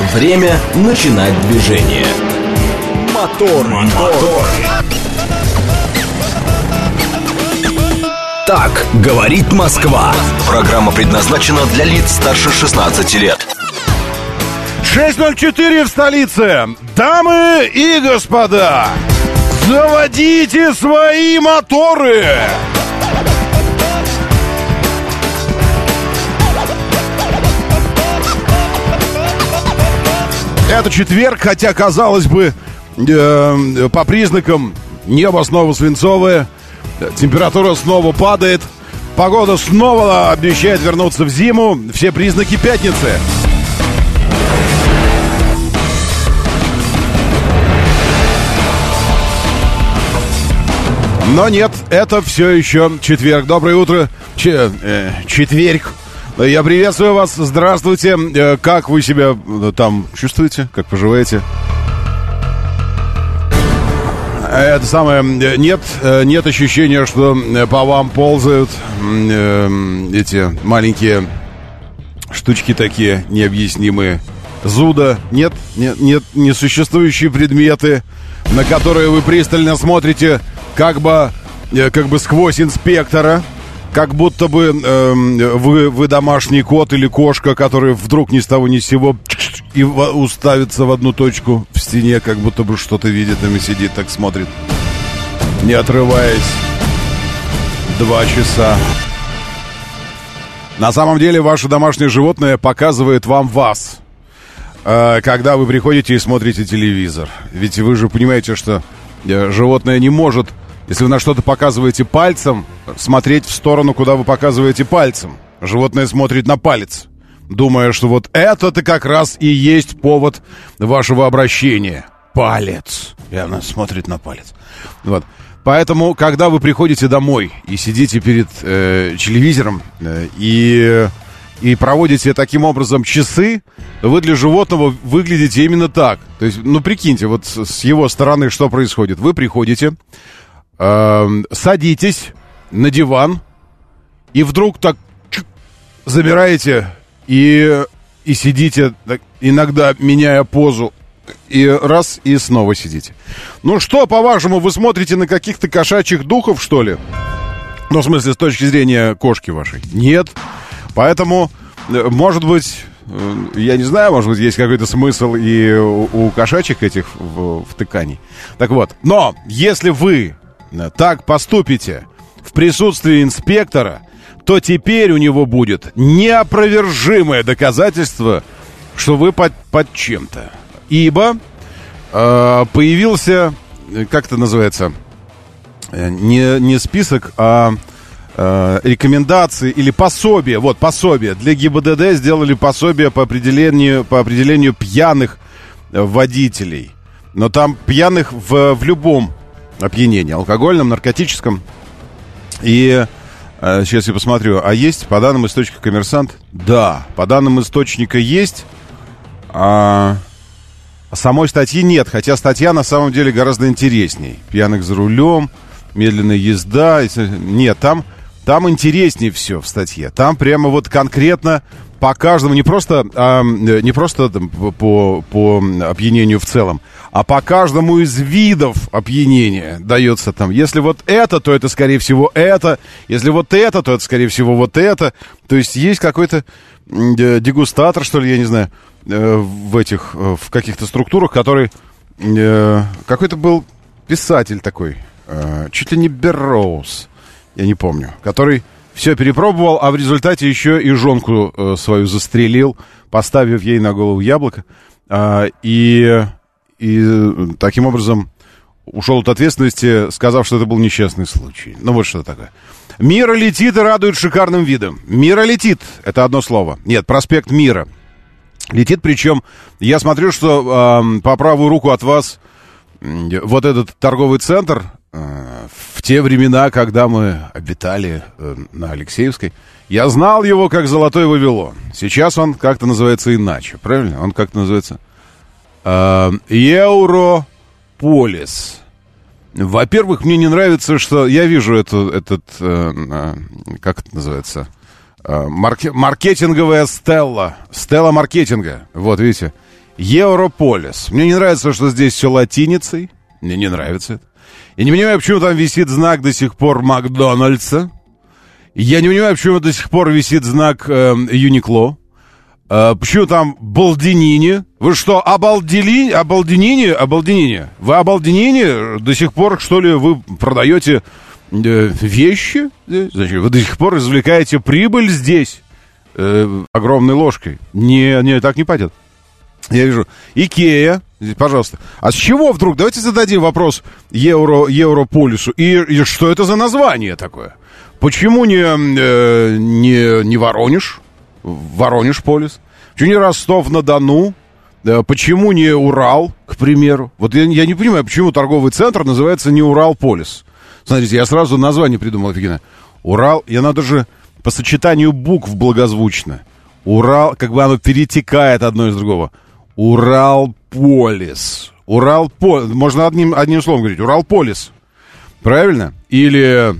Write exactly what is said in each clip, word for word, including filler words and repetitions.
Время начинать движение. Мотор, мотор. Так говорит Москва. Программа предназначена для лиц старше шестнадцати лет. шесть ноль четыре в столице. Дамы и господа, заводите свои моторы. Это четверг, хотя, казалось бы, э, по признакам небо снова свинцовое, температура снова падает, погода снова обещает вернуться в зиму, все признаки пятницы. Но нет, это все еще четверг. Доброе утро, Ч- э, четверг. Я приветствую вас, здравствуйте. Как вы себя там чувствуете? Как поживаете? Это самое, нет, нет ощущения, что по вам ползают эти маленькие штучки такие необъяснимые. Зуда, нет, нет, нет, несуществующие предметы, на которые вы пристально смотрите, как бы, как бы сквозь инспектора. Как будто бы э, вы, вы домашний кот или кошка, который вдруг ни с того ни с сего и уставится в одну точку в стене, как будто бы что-то видит, там и сидит, так смотрит, не отрываясь. Два часа. На самом деле, ваше домашнее животное показывает вам вас, э, когда вы приходите и смотрите телевизор. Ведь вы же понимаете, что э, животное не может... Если вы на что-то показываете пальцем, смотреть в сторону, куда вы показываете пальцем. Животное смотрит на палец, думая, что вот это-то как раз и есть повод вашего обращения. Палец. И она смотрит на палец. Вот. Поэтому, когда вы приходите домой и сидите перед э, телевизором э, и, и проводите таким образом часы, вы для животного выглядите именно так. То есть, ну, прикиньте, вот с, с его стороны что происходит. Вы приходите... садитесь на диван и вдруг так чук, замираете и, и сидите, так, иногда меняя позу, и раз, и снова сидите. Ну что, по-вашему, вы смотрите на каких-то кошачьих духов, что ли? Ну, в смысле, с точки зрения кошки вашей? Нет. Поэтому, может быть, я не знаю, может быть, есть какой-то смысл и у, у кошачьих этих в, втыканий. Так вот, но если вы так поступите в присутствии инспектора, то теперь у него будет неопровержимое доказательство, что вы под, под чем-то. Ибо э, появился, как это называется, не, не список, а э, рекомендации или пособие. Вот, пособие. Для ГИБДД сделали пособие по определению, по определению пьяных водителей. Но там пьяных в, в любом опьянение, алкогольном, наркотическом. И э, сейчас я посмотрю, а есть по данным источника «Коммерсант»? Да, по данным источника есть, а самой статьи нет, хотя статья на самом деле гораздо интересней. Пьяных за рулем, медленная езда. Нет, там, там интереснее все в статье. Там прямо вот конкретно по каждому, не просто, а, не просто там, по, по опьянению в целом, а по каждому из видов опьянения дается там. Если вот это, то это, скорее всего, это. Если вот это, то это, скорее всего, вот это. То есть есть какой-то дегустатор, что ли, я не знаю, в этих, в каких-то структурах, который... Какой-то был писатель такой, чуть ли не Берроуз, я не помню, который... Все перепробовал, а в результате еще и жонку э, свою застрелил, поставив ей на голову яблоко. Э, и, и таким образом ушел от ответственности, сказав, что это был несчастный случай. Ну вот что такое. Мира летит и радует шикарным видом. Мира летит, это одно слово. Нет, проспект Мира. Летит, причем я смотрю, что э, по правую руку от вас э, вот этот торговый центр... В те времена, когда мы обитали э, на Алексеевской, я знал его как Золотой Вавилон. Сейчас он как-то называется иначе, правильно? Он как-то называется э, Европолис. Во-первых, мне не нравится, что я вижу эту, этот, э, э, как это называется, э, марке, маркетинговая стелла, стелла маркетинга. Вот, видите? Европолис. Мне не нравится, что здесь все латиницей. Мне не нравится это. Я не понимаю, почему там висит знак до сих пор Макдональдса. Я не понимаю, почему до сих пор висит знак э, Юникло. Э, почему там Балдинини? Вы что, обалдели? Обалденини? Обалденини? Вы обалденини? До сих пор, что ли, вы продаете э, вещи? Значит, вы до сих пор извлекаете прибыль здесь э, огромной ложкой? Не, не, так не пойдет. Я вижу. Икея. Пожалуйста. А с чего вдруг? Давайте зададим вопрос Евро, Европолису. И, и что это за название такое? Почему не, э, не, не Воронеж? Воронеж-полис? Почему не Ростов-на-Дону? Э, почему не Урал, к примеру? Вот я, я не понимаю, почему торговый центр называется не Урал-полис. Смотрите, я сразу название придумал офигенно. Урал, я надо же по сочетанию букв благозвучно. Урал, как бы оно перетекает одно из другого. Уралполис. Уралполис. Можно одним, одним словом говорить. Уралполис. Правильно? Или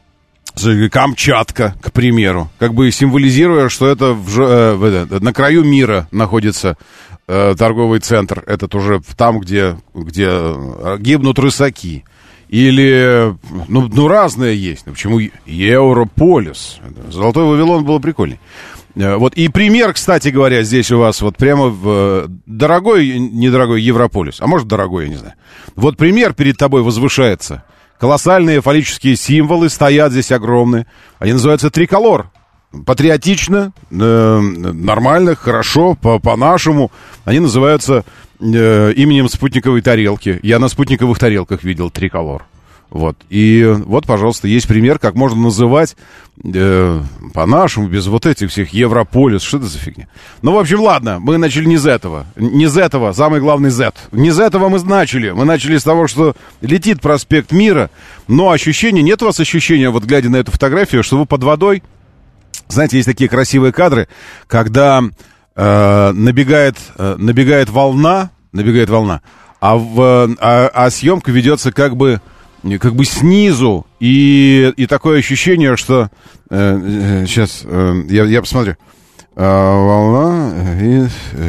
Камчатка, к примеру. Как бы символизируя, что это, в, э, в, на краю мира находится э, торговый центр. Этот уже там, где, где гибнут рысаки. Или, ну, ну разное есть. Ну, почему Европолис? Золотой Вавилон было прикольней. Вот, и пример, кстати говоря, здесь у вас вот прямо в дорогой, недорогой Европолис, а может дорогой, я не знаю. Вот пример перед тобой возвышается. Колоссальные фаллические символы стоят здесь огромные. Они называются триколор. Патриотично, э, нормально, хорошо, по- по-нашему. Они называются э, именем спутниковой тарелки. Я на спутниковых тарелках видел триколор. Вот. И вот, пожалуйста, есть пример, как можно называть э, по-нашему, без вот этих всех Европолис. Что это за фигня? Ну, в общем, ладно, мы начали не с этого. Не с этого, самый главный Z. Не с этого мы начали. Мы начали с того, что летит проспект Мира, но ощущение, нет у вас ощущения, вот глядя на эту фотографию, что вы под водой. Знаете, есть такие красивые кадры, когда э, набегает, э, набегает волна, набегает волна, а, в, а, а съемка ведется как бы... как бы снизу, и, и такое ощущение, что... Э, сейчас, э, я, я посмотрю. Э, волна... И,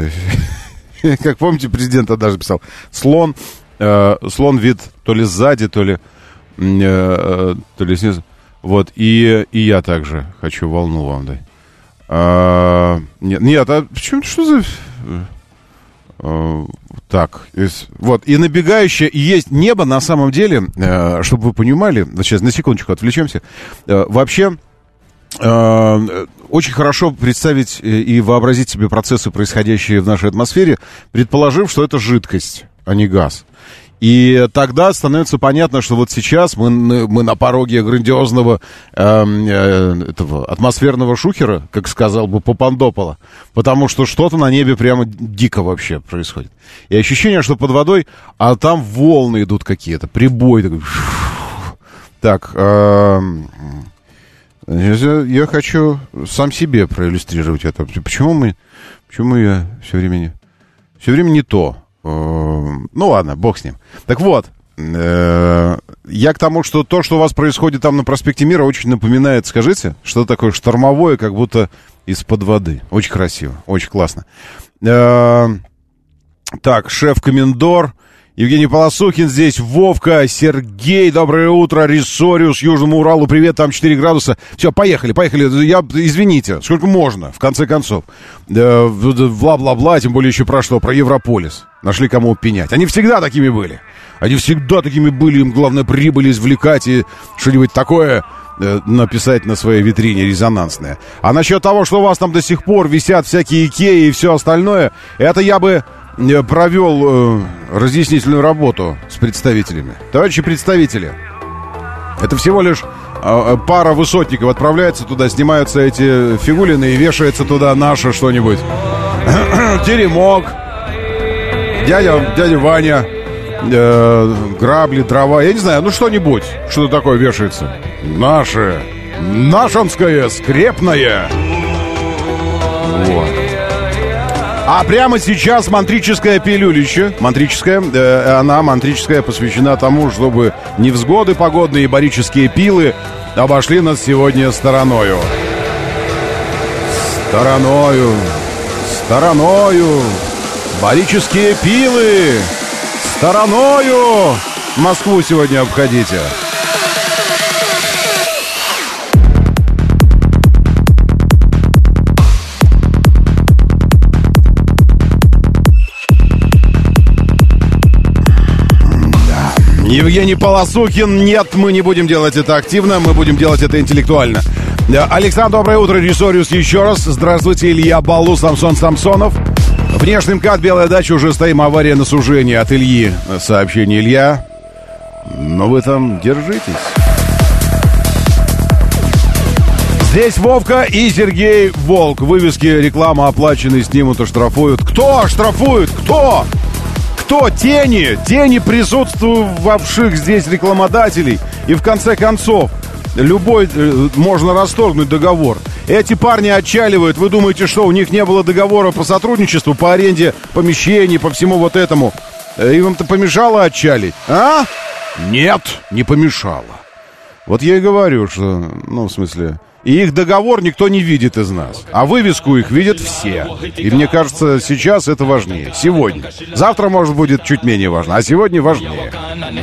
э, как помните, президент даже писал. Слон, э, слон вид то ли сзади, то ли, э, то ли снизу. Вот, и, и я также хочу волну вам дать. А, нет, нет, а почему, что за... Так, вот, и набегающее, и есть небо, на самом деле, э, чтобы вы понимали, вот сейчас на секундочку отвлечемся, э, вообще э, очень хорошо представить и вообразить себе процессы, происходящие в нашей атмосфере, предположив, что это жидкость, а не газ. И тогда становится понятно, что вот сейчас мы, мы на пороге грандиозного э, э, этого атмосферного шухера, как сказал бы Папандополо, потому что что-то на небе прямо дико вообще происходит. И ощущение, что под водой, а там волны идут какие-то, прибой такой. Так, э, я хочу сам себе проиллюстрировать это. Почему мы, почему я все время не, все время не то? Ну ладно, бог с ним. Так вот, э, я к тому, что то, что у вас происходит там на проспекте Мира, очень напоминает, скажите, что такое штормовое, как будто из-под воды. Очень красиво, очень классно. Э, так, шеф-комендор Евгений Полосухин здесь, Вовка, Сергей, доброе утро, Рисориус, Южному Уралу, привет, там четыре градуса. Все, поехали, поехали, я, извините, сколько можно, в конце концов. Э, бла-бла-бла, тем более еще про что, про Европолис. Нашли кому пенять. Они всегда такими были. Они всегда такими были, им главное прибыль извлекать и что-нибудь такое э, написать на своей витрине резонансное. А насчет того, что у вас там до сих пор висят всякие Икеи и все остальное, это я бы провел э, разъяснительную работу с представителями. Товарищи представители, это всего лишь э, пара высотников отправляется туда, снимаются эти фигулины и вешается туда наше что-нибудь. Теремок, дядя, дядя Ваня, э, грабли, дрова, я не знаю, ну что-нибудь, что такое вешается. Наше, нашинское, скрепное. Вот. А прямо сейчас мантрическая пилюлища, мантрическая, э, она, мантрическая, посвящена тому, чтобы невзгоды погодные и барические пилы обошли нас сегодня стороною. Стороною, стороною, Барические пилы! Стороною Москву сегодня обходите. Евгений Полосухин. Нет, мы не будем делать это активно, мы будем делать это интеллектуально. Александр, доброе утро. Ресориус еще раз. Здравствуйте, Илья Балу, Самсон Самсонов. Внешний МКАД, Белая дача, уже стоим, авария на сужении от Ильи. Сообщение: Илья, но вы там держитесь. Здесь Вовка и Сергей Волк. Вывески, реклама оплаченные, снимут, оштрафуют. Кто штрафует? Кто? Кто? Тени, тени присутствовавших здесь рекламодателей. И в конце концов, любой, э, можно расторгнуть договор. Эти парни отчаливают. Вы думаете, что у них не было договора по сотрудничеству, по аренде помещений, по всему вот этому? Им это помешало отчалить? А? Нет, не помешало. Вот я и говорю, что, ну, в смысле... И их договор никто не видит из нас. А вывеску их видят все. И мне кажется, сейчас это важнее. Сегодня. Завтра, может, будет чуть менее важно. А сегодня важнее.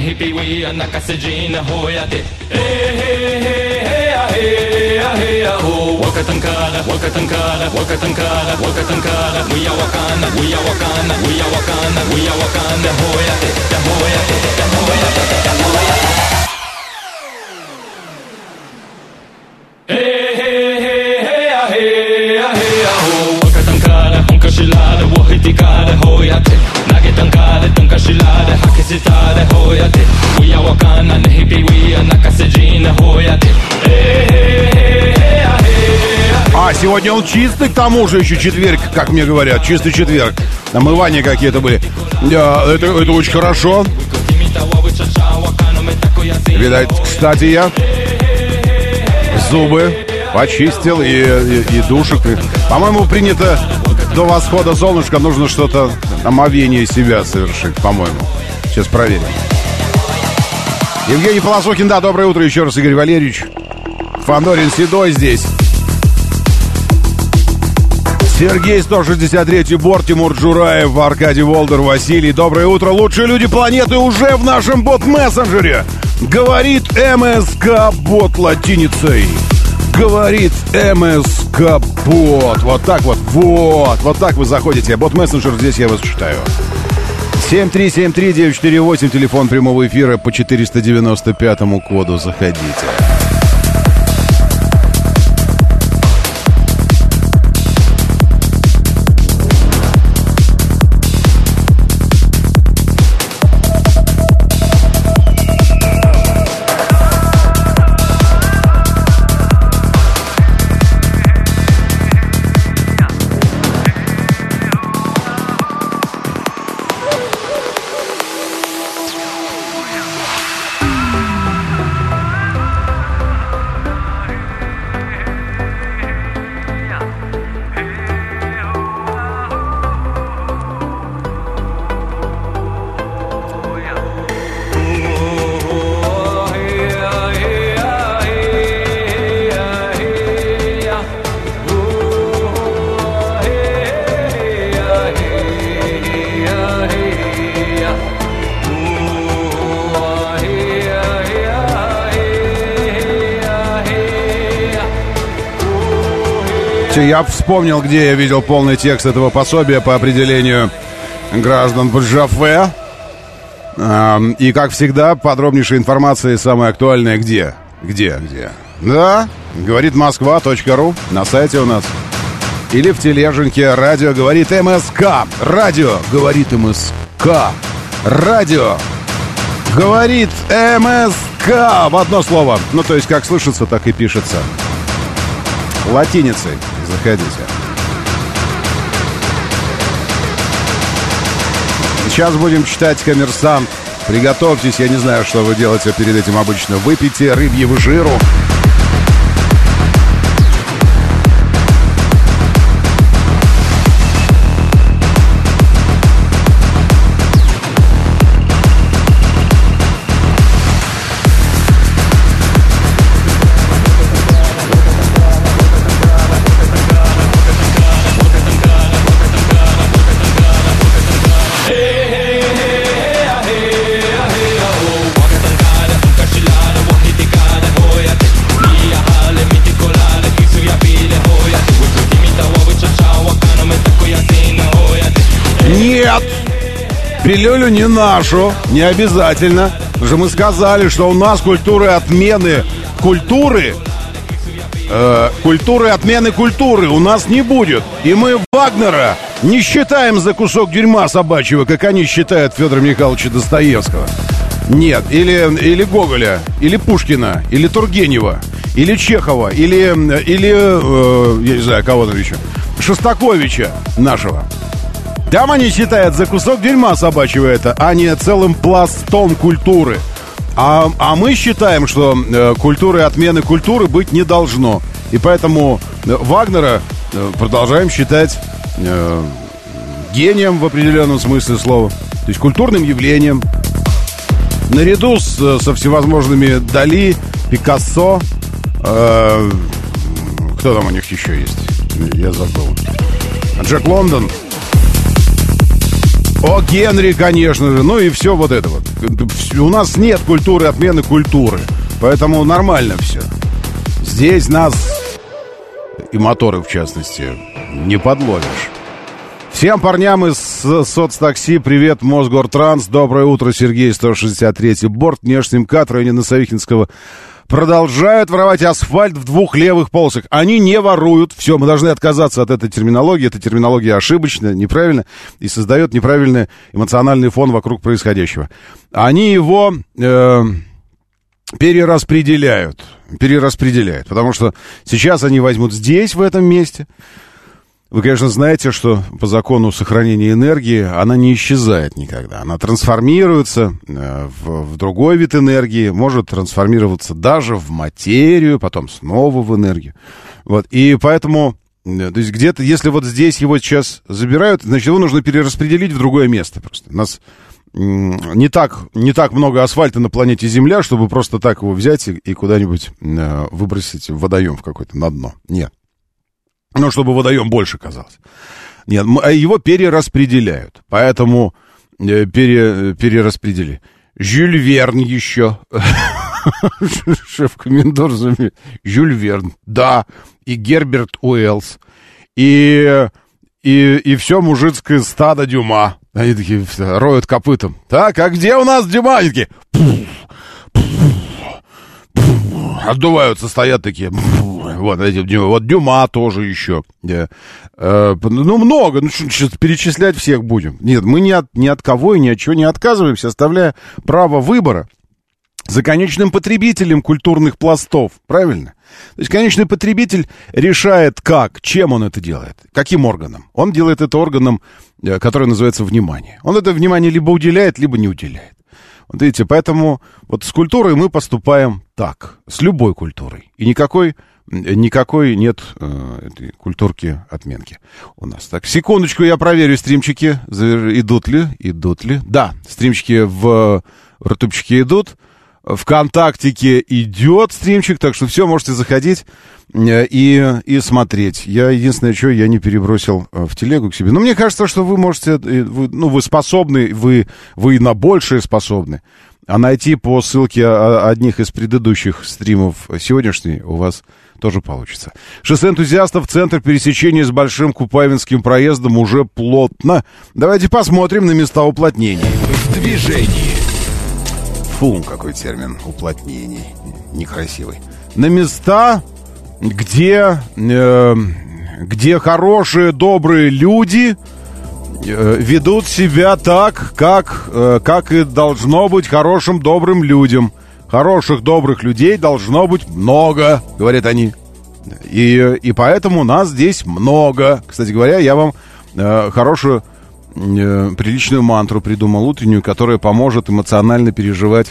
А, сегодня он чистый, к тому же еще четверг, как мне говорят, чистый четверг. Омывания какие-то были. Это, это очень хорошо. Видать, кстати, я зубы почистил и, и, и душек. По-моему, принято до восхода солнышка нужно что-то, омовение себя совершить, по-моему. Сейчас проверим. Евгений Полосухин, да, доброе утро еще раз, Игорь Валерьевич. Фандорин Седой здесь. Сергей, сто шестьдесят третий борт, Тимур Джураев, Аркадий Волдер, Василий. Доброе утро. Лучшие люди планеты уже в нашем бот-мессенджере. Говорит МСК-бот латиницей. Говорит МСК-бот. Вот так вот, вот. Вот так вы заходите. Бот-мессенджер, здесь я вас читаю. семь три семь три девять четыре восемь, телефон прямого эфира по четыреста девяносто пятому коду. Заходите. Я вспомнил, где я видел полный текст этого пособия по определению граждан Бджафе. И, как всегда, подробнейшая информация и самая актуальная где? Где? Где? Да, говорит Москва точка ру на сайте у нас. Или в тележеньке радио говорит МСК. Радио говорит МСК. Радио говорит МСК. В одно слово. Ну, то есть, как слышится, так и пишется. Латиницей. Заходите. Сейчас будем читать «Коммерсант». Приготовьтесь, я не знаю, что вы делаете перед этим обычно. Выпейте рыбьего жиру. Пилюлю не нашу, не обязательно. Уже мы сказали, что у нас культуры отмены культуры, э, культуры отмены культуры у нас не будет. И мы Вагнера не считаем за кусок дерьма собачьего, как они считают Федора Михайловича Достоевского. Нет, или, или Гоголя, или Пушкина, или Тургенева, или Чехова, или, или э, я не знаю, кого там еще, Шостаковича нашего. Там они считают за кусок дерьма собачьего это, а не целым пластом культуры. А, а мы считаем, что э, культуры отмены культуры быть не должно. И поэтому э, Вагнера э, продолжаем считать э, гением в определенном смысле слова. То есть культурным явлением. Наряду с, со всевозможными Дали, Пикассо, э, кто там у них еще есть? Я забыл. Джек Лондон. О Генри, конечно же. Ну и все вот это вот. У нас нет культуры отмены культуры. Поэтому нормально все. Здесь нас, и моторы в частности, не подловишь. Всем парням из соцтакси привет, Мосгортранс. Доброе утро, Сергей, сто шестьдесят третий борт, внешний МКАД в районе Носовихинского. Продолжают воровать асфальт в двух левых полосах. Они не воруют. Все, мы должны отказаться от этой терминологии. Эта терминология ошибочная, неправильная и создает неправильный эмоциональный фон вокруг происходящего. Они его э, перераспределяют. Перераспределяют. Потому что сейчас они возьмут здесь, в этом месте. Вы, конечно, знаете, что по закону сохранения энергии она не исчезает никогда. Она трансформируется в, в другой вид энергии, может трансформироваться даже в материю, потом снова в энергию. Вот. И поэтому, то есть где-то, если вот здесь его сейчас забирают, значит, его нужно перераспределить в другое место просто. У нас не так, не так много асфальта на планете Земля, чтобы просто так его взять и, и куда-нибудь выбросить в водоем в какой-то на дно. Нет. Ну, чтобы водоем больше казалось. Нет, его перераспределяют. Поэтому э, пере, перераспредели. Жюль Верн еще. Шеф-комендор. Жюль Верн. Да. И Герберт Уэллс. И, и, и все мужицкое стадо Дюма. Они такие роют копытом. Так, а где у нас Дюма? Они такие... Отдуваются, стоят такие. Вот, эти, вот Дюма тоже еще. Yeah. Э, ну, много. Ну, сейчас перечислять всех будем. Нет, мы ни от, ни от кого и ни от чего не отказываемся, оставляя право выбора за конечным потребителем культурных пластов. Правильно? То есть конечный потребитель решает, как, чем он это делает, каким органом. Он делает это органом, который называется внимание. Он это внимание либо уделяет, либо не уделяет. Вот видите, поэтому вот с культурой мы поступаем так, с любой культурой. И никакой, никакой нет э, этой культурки отменки у нас. Так, секундочку, я проверю стримчики, идут ли, идут ли. Да, стримчики в, в рутубчике идут. ВКонтактике идет стримчик, так что все, можете заходить и, и смотреть. Я единственное, что я не перебросил в телегу к себе. Но мне кажется, что вы можете, вы, ну, вы способны, вы, вы на большее способны. А найти по ссылке одних из предыдущих стримов сегодняшний у вас тоже получится. Шоссе энтузиастов, центр пересечения с Большим Купавинским проездом уже плотно. Давайте посмотрим на места уплотнений. В движении. Фу, какой термин уплотнений. Некрасивый. На места, где, э, где хорошие, добрые люди э, ведут себя так, как, э, как и должно быть хорошим, добрым людям. Хороших, добрых людей должно быть много, говорят они. И, и поэтому нас здесь много. Кстати говоря, я вам э, хорошую... приличную мантру придумал утреннюю, которая поможет эмоционально переживать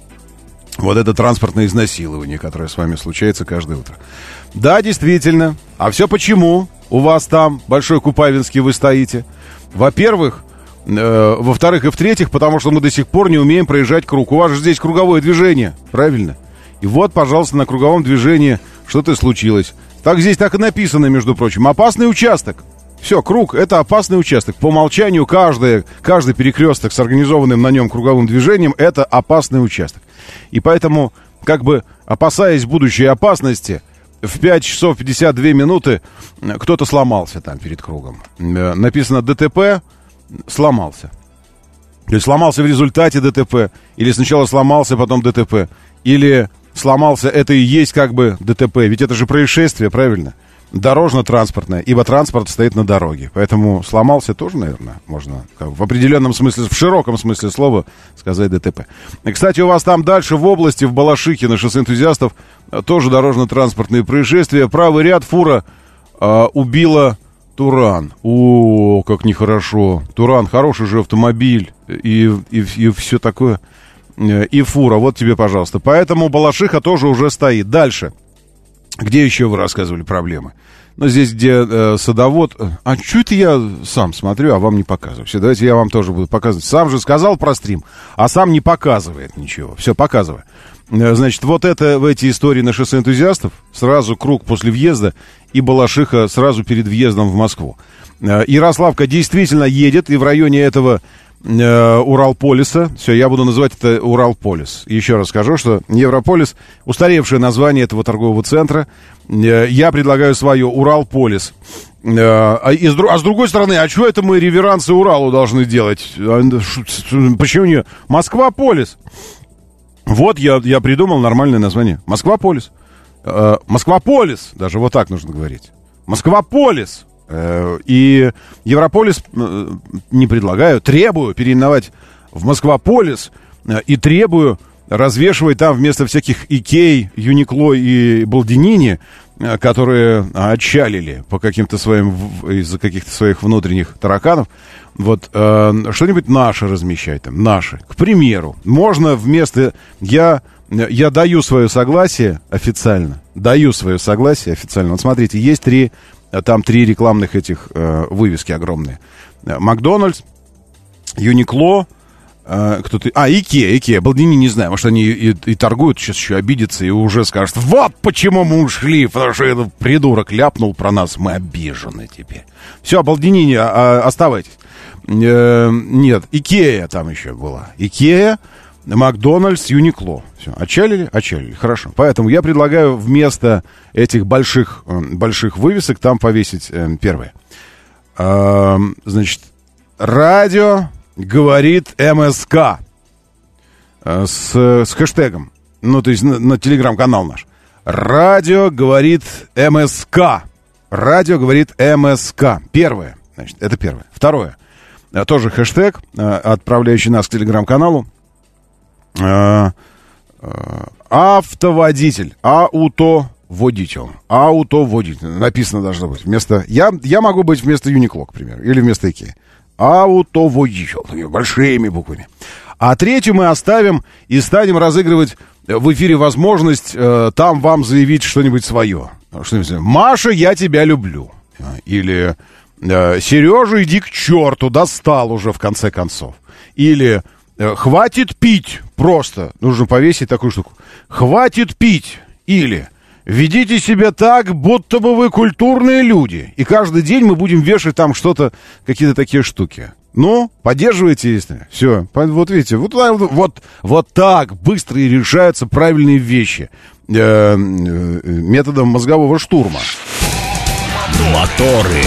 вот это транспортное изнасилование, которое с вами случается каждое утро. Да, действительно. А все почему у вас там, Большой Купавинский, вы стоите? Во-первых, э, во-вторых и в-третьих, потому что мы до сих пор не умеем проезжать круг. У вас же здесь круговое движение, правильно? И вот, пожалуйста, на круговом движении что-то случилось. Так здесь так и написано, между прочим. Опасный участок. Все, круг — это опасный участок. По умолчанию каждый, каждый перекресток с организованным на нем круговым движением — это опасный участок. И поэтому, как бы опасаясь будущей опасности, в пять часов пятьдесят две минуты кто-то сломался там перед кругом. Написано ДТП, сломался. То есть сломался в результате ДТП, или сначала сломался, потом ДТП, или сломался, это и есть как бы ДТП. Ведь это же происшествие, правильно? Дорожно-транспортное, ибо транспорт стоит на дороге. Поэтому сломался тоже, наверное, можно как, в определенном смысле, в широком смысле слова сказать ДТП. И, кстати, у вас там дальше в области, в Балашихе, на шоссе энтузиастов, тоже дорожно-транспортные происшествия. Правый ряд, фура а, убила Туран. О, как нехорошо. Туран, хороший же автомобиль. И, и, и все такое. И фура, вот тебе, пожалуйста. Поэтому Балашиха тоже уже стоит. Дальше. Где еще вы рассказывали проблемы? Ну, здесь, где э, садовод... А что это я сам смотрю, а вам не показываю? Все, давайте я вам тоже буду показывать. Сам же сказал про стрим, а сам не показывает ничего. Все, показываю. Значит, вот это в эти истории на шоссе энтузиастов. Сразу круг после въезда. И Балашиха сразу перед въездом в Москву. Ярославка действительно едет. И в районе этого э, Уралполиса. Все, я буду называть это Уралполис. Еще раз скажу, что Европолис — устаревшее название этого торгового центра. Э, я предлагаю свое Уралполис. А, и с, а с другой стороны, а что это мы реверансы Уралу должны делать? Почему не Москва-Полис? Вот я, я придумал нормальное название. Москва-Полис. Э, Москва-Полис, даже вот так нужно говорить. Москва-Полис. Э, и Европолис э, не предлагаю, требую переименовать в Москва-Полис э, и требую развешивать там вместо всяких Икей, Юникло и Балдинини, э, которые отчалили по каким-то своим, из-за каких-то своих внутренних тараканов, вот, э, что-нибудь наше размещать там, наше. К примеру, можно вместо... Я, я даю свое согласие официально, даю свое согласие официально. Вот смотрите, есть три, там три рекламных этих э, вывески огромные. Макдональдс, Юникло, э, кто-то... А, Икея, Икея, Балдини не знаю, может, они и, и торгуют, сейчас еще обидятся и уже скажут, вот почему мы ушли, потому что этот придурок ляпнул про нас, мы обижены теперь. Все, Балдини, а, оставайтесь. Э, нет, Икея там еще была. Икея, Макдональдс, Юникло. Все, отчалили? Отчалили. Хорошо. Поэтому я предлагаю вместо этих больших, больших вывесок там повесить э, первое. Э, значит, радио говорит МСК. Э, с, с хэштегом. Ну, то есть на, на телеграм-канал наш. Радио говорит МСК. Радио говорит МСК. Первое. Значит, это первое. Второе. Тоже хэштег, отправляющий нас к телеграм-каналу. Автоводитель. Аутоводитель. Аутоводитель. Написано должно быть. Вместо... Я, я могу быть вместо Юникло, к примеру. Или вместо Икеи. Аутоводитель. Большими буквами. А третью мы оставим и станем разыгрывать в эфире возможность э, там вам заявить что-нибудь свое. Что-нибудь. Маша, я тебя люблю. Или... Сережа, иди к черту, достал уже в конце концов. Или хватит пить, просто нужно повесить такую штуку. Хватит пить. Или ведите себя так, будто бы вы культурные люди. И каждый день мы будем вешать там что-то, какие-то такие штуки. Ну, поддерживайте, если. Все, вот видите, вот, вот, вот так быстро и решаются правильные вещи э, методом мозгового штурма. Моторы.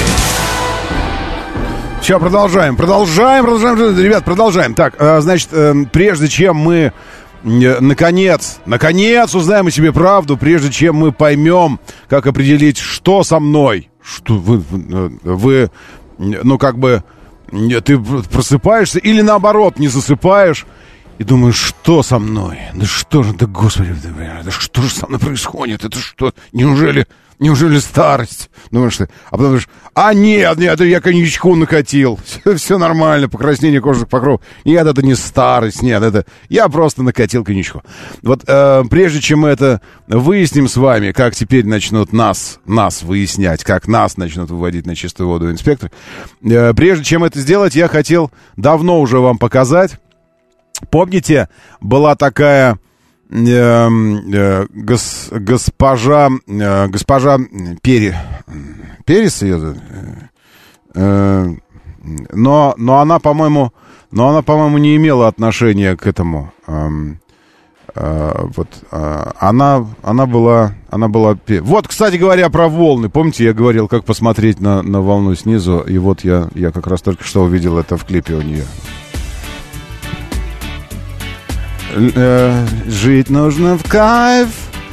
Все, продолжаем, продолжаем, продолжаем, ребят, продолжаем. Так, э, значит, э, прежде чем мы, э, наконец, наконец узнаем о себе правду, прежде чем мы поймем, как определить, что со мной, что вы, вы, ну, как бы, ты просыпаешься или, наоборот, не засыпаешь и думаешь, что со мной? Да что же, да, господи, да что же со мной происходит? Это что, неужели... Неужели старость? Думаешь ты, а потом думаешь, а нет, нет, это я коньячку накатил. Все, все нормально, покраснение кожных покровов. Нет, это не старость, нет, это я просто накатил коньячку. Вот э, прежде чем мы это выясним с вами, как теперь начнут нас, нас выяснять, как нас начнут выводить на чистую воду инспекторы, э, прежде чем это сделать, я хотел давно уже вам показать. Помните, была такая... Э, э, гос, госпожа э, госпожа Пери, Перес ее, э, но но она, по-моему, но она, по-моему, не имела отношения к этому. Э, э, вот э, она она была она была. Вот, кстати говоря, про волны. Помните, я говорил, как посмотреть на на волну снизу, и вот я я как раз только что увидел это в клипе у нее. Э, жить нужно в кайф.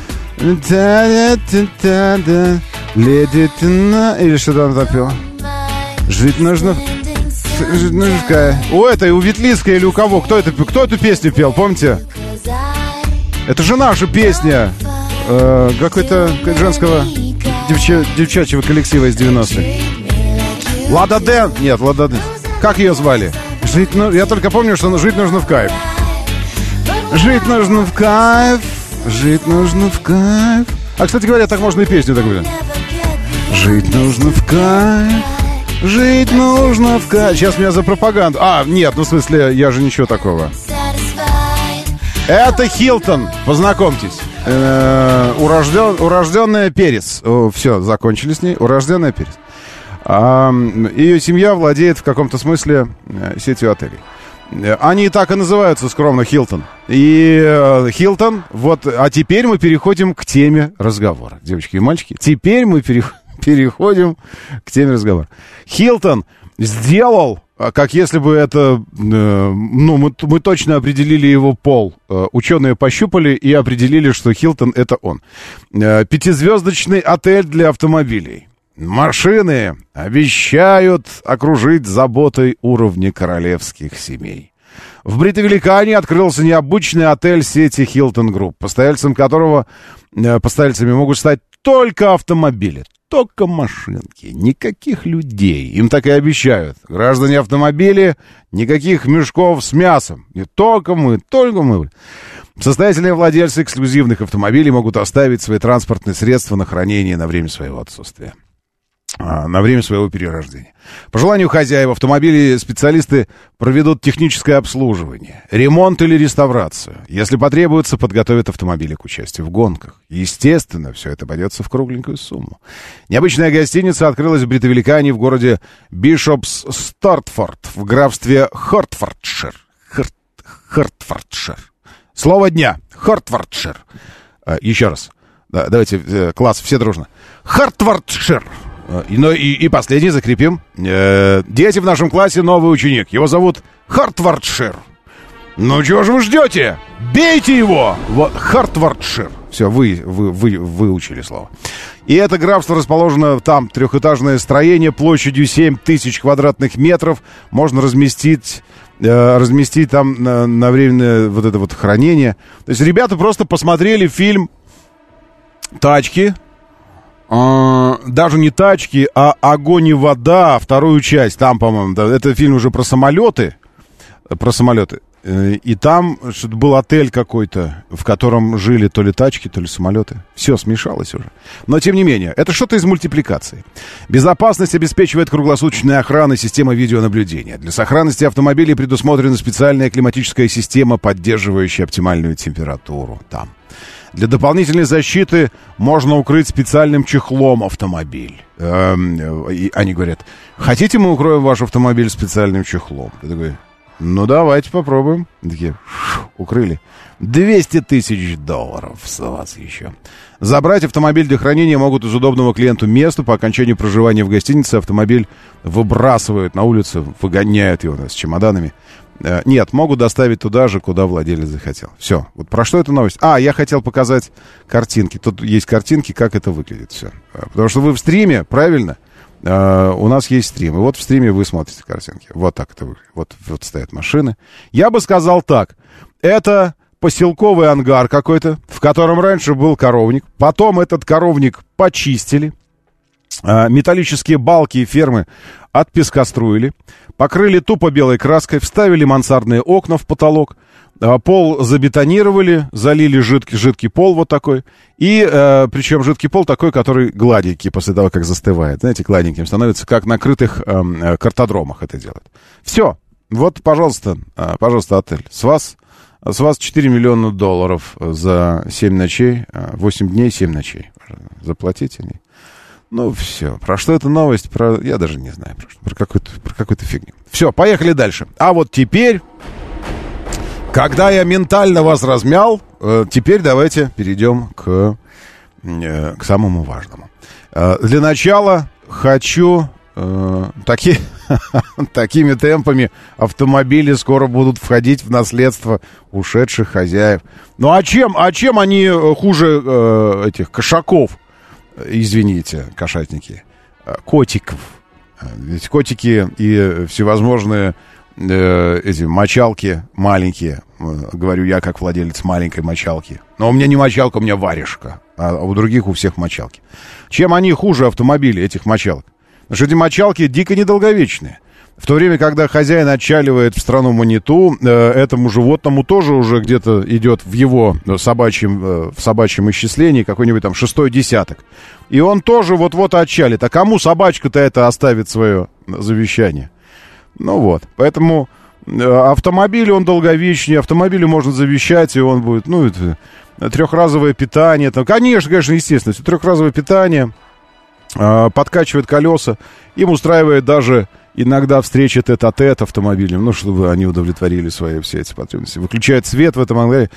Леди Тина. Или что-то он запел. Жить нужно в... Жить нужно в кайф. У этой, у Ветлицкой или у кого? Кто, это, кто эту песню пел, помните? Это же наша песня. Э, какой-то женского девча, девчачьего коллектива из девяностых. Лада Дэн. Нет, Лада Дэн. Как ее звали? Жить, ну, я только помню, что жить нужно в кайф. Жить нужно в кайф. Жить нужно в кайф. А, кстати говоря, так можно и песню так говорить. Жить нужно в кайф. Жить нужно в кайф. Сейчас меня за пропаганду. А, нет, ну в смысле, я же ничего такого. Это Хилтон, познакомьтесь. Э-э, урожден, урожденная Перец. О, все, закончили с ней. Урожденная Перец. А, ее семья владеет в каком-то смысле сетью отелей. Они и так и называются скромно Хилтон. И Хилтон, вот, а теперь мы переходим к теме разговора. Девочки и мальчики, теперь мы пере, переходим к теме разговора. Хилтон сделал, как если бы это, ну, мы, мы точно определили его пол. Ученые пощупали и определили, что Хилтон — это он. Пятизвездочный отель для автомобилей. Машины обещают окружить заботой уровня королевских семей. В Бритовеликане открылся необычный отель сети Hilton Group, постояльцем которого, постояльцами могут стать только автомобили, только машинки, никаких людей. Им так и обещают. Граждане автомобили, никаких мешков с мясом. Не только мы, только мы. Состоятельные владельцы эксклюзивных автомобилей могут оставить свои транспортные средства на хранение на время своего отсутствия. На время своего перерождения. По желанию хозяев автомобилей специалисты проведут техническое обслуживание, ремонт или реставрацию. Если потребуется, подготовят автомобили к участию в гонках. Естественно, все это обойдется в кругленькую сумму. Необычная гостиница открылась в Бритовеликане в городе Бишопс Стортфорд в графстве Хортфордшир. Хорт, Хортфордшир. Слово дня. Хортфордшир. А, еще раз. Да, давайте, класс, все дружно. Хортфордшир. И, ну, и, и последний закрепим. Э, дети в нашем классе новый ученик. Его зовут Хортфордшир. Ну чего же вы ждете? Бейте его! Вот, Хортфордшир. Все, вы, вы, вы выучили слово. И это графство расположено там, трехэтажное строение площадью семь тысяч квадратных метров. Можно разместить, э, разместить там на, на временное вот это вот хранение. То есть ребята просто посмотрели фильм «Тачки». Uh, даже не тачки, а «Огонь и вода», вторую часть. Там, по-моему, да, это фильм уже про самолеты. Про самолеты. И там что-то был отель какой-то, в котором жили то ли тачки, то ли самолеты. Все смешалось уже. Но, тем не менее, это что-то из мультипликации. Безопасность обеспечивает круглосуточная охрана и система видеонаблюдения. Для сохранности автомобилей предусмотрена специальная климатическая система, поддерживающая оптимальную температуру там. Для дополнительной защиты можно укрыть специальным чехлом автомобиль. Эм, и они говорят, хотите, мы укроем ваш автомобиль специальным чехлом? Я такой, ну давайте попробуем. Такие, укрыли. двести тысяч долларов с вас еще. Забрать автомобиль для хранения могут из удобного клиенту места. По окончании проживания в гостинице автомобиль выбрасывают на улицу, выгоняют его с чемоданами. Нет, могут доставить туда же, куда владелец захотел. Все. Вот про что эта новость? А, я хотел показать картинки. Тут есть картинки, как это выглядит. Все. Потому что вы в стриме, правильно? Uh, у нас есть стрим. И вот в стриме вы смотрите картинки. Вот так это выглядит. Вот, вот стоят машины. Я бы сказал так. Это поселковый ангар какой-то, в котором раньше был коровник. Потом этот коровник почистили. Uh, металлические балки и фермы отпескоструили. Покрыли тупо белой краской, вставили мансардные окна в потолок, пол забетонировали, залили жидкий, жидкий пол вот такой. И, э, причем жидкий пол такой, который гладенький после того, как застывает. Знаете, гладеньким становится, как на крытых э, картодромах это делают. Все. Вот, пожалуйста, э, пожалуйста, отель. С вас, с вас четыре миллиона долларов за семь ночей, восемь дней, семь ночей. Заплатите они. Ну, все. Про что эта новость? Про... Я даже не знаю. Про, про, какую-то, про какую-то фигню. Все, поехали дальше. А вот теперь, когда я ментально вас размял, э, теперь давайте перейдем к, э, к самому важному. Э, для начала хочу... Э, такие... Такими темпами автомобили скоро будут входить в наследство ушедших хозяев. Ну а чем, а чем они хуже э, этих кошаков? Извините, кошатники. Котиков. Ведь котики и всевозможные э, эти мочалки маленькие. Говорю я как владелец маленькой мочалки. Но у меня не мочалка, у меня варежка. А у других у всех мочалки. Чем они хуже автомобилей, этих мочалок? Потому что эти мочалки дико недолговечные. В то время, когда хозяин отчаливает в страну Маниту, э, этому животному тоже уже где-то идет в его собачьем, э, в собачьем исчислении какой-нибудь там шестой десяток. И он тоже вот-вот отчалит. А кому собачка-то это оставит свое завещание? Ну вот, поэтому э, автомобиль, он долговечнее, автомобилю можно завещать, и он будет, ну, это, трехразовое питание. Там, конечно, конечно, естественно, трехразовое питание, э, подкачивает колеса, им устраивает даже иногда встречи тет-а-тет автомобилем, ну, чтобы они удовлетворили свои все эти потребности. Выключает свет в этом ангаре,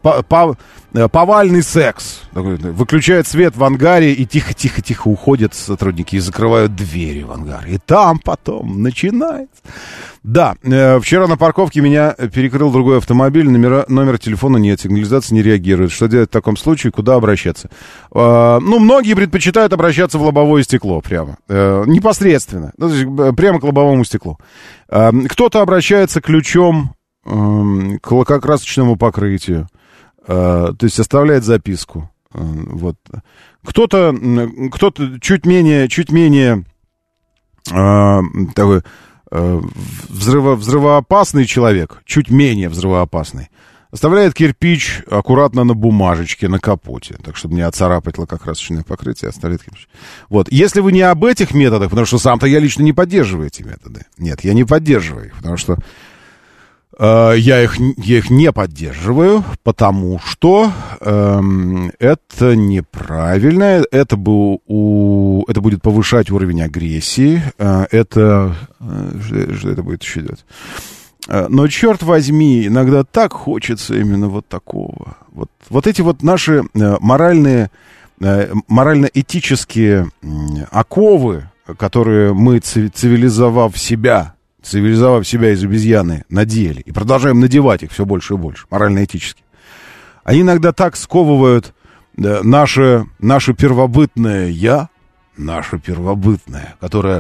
повальный секс. Выключает свет в ангаре, и тихо-тихо-тихо уходят сотрудники и закрывают двери в ангар. И там потом начинается. Да, э, вчера на парковке меня перекрыл другой автомобиль, номера, номера телефона нет, сигнализация не реагирует. Что делать в таком случае, куда обращаться? Э, ну, многие предпочитают обращаться в лобовое стекло прямо, э, непосредственно, ну, то есть, прямо к лобовому стеклу. Э, кто-то обращается ключом э, к лакокрасочному покрытию, э, то есть оставляет записку. Э, вот. Кто-то, кто-то чуть менее, чуть менее э, такой... Взрыво, взрывоопасный человек, чуть менее взрывоопасный, оставляет кирпич аккуратно на бумажечке, на капоте, так, чтобы не оцарапать лакокрасочное покрытие, оставляет кирпич. Вот, если вы не об этих методах, потому что сам-то я лично не поддерживаю эти методы. Нет, я не поддерживаю их, потому что э, я, их, я их не поддерживаю, потому что э, это неправильно, это, бы у, это будет повышать уровень агрессии, э, это... Что, что это будет еще делать? Но, черт возьми, иногда так хочется именно вот такого. Вот, вот эти вот наши моральные, морально-этические оковы, которые мы, цивилизовав себя, цивилизовав себя из обезьяны, надели, и продолжаем надевать их все больше и больше, морально-этически, они иногда так сковывают наше, наше первобытное «я», наше первобытное, которое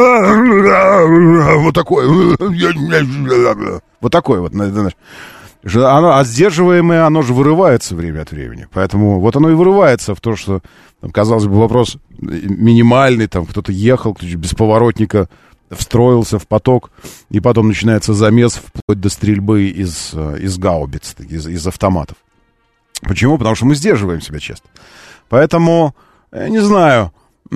вот такое, вот такое вот, оно, а сдерживаемое, оно же вырывается время от времени, поэтому вот оно и вырывается в то, что, там, казалось бы, вопрос минимальный, там кто-то ехал, кто-то без поворотника встроился в поток, и потом начинается замес вплоть до стрельбы из, из гаубиц, из, из автоматов. Почему? Потому что мы сдерживаем себя часто. Поэтому, я не знаю,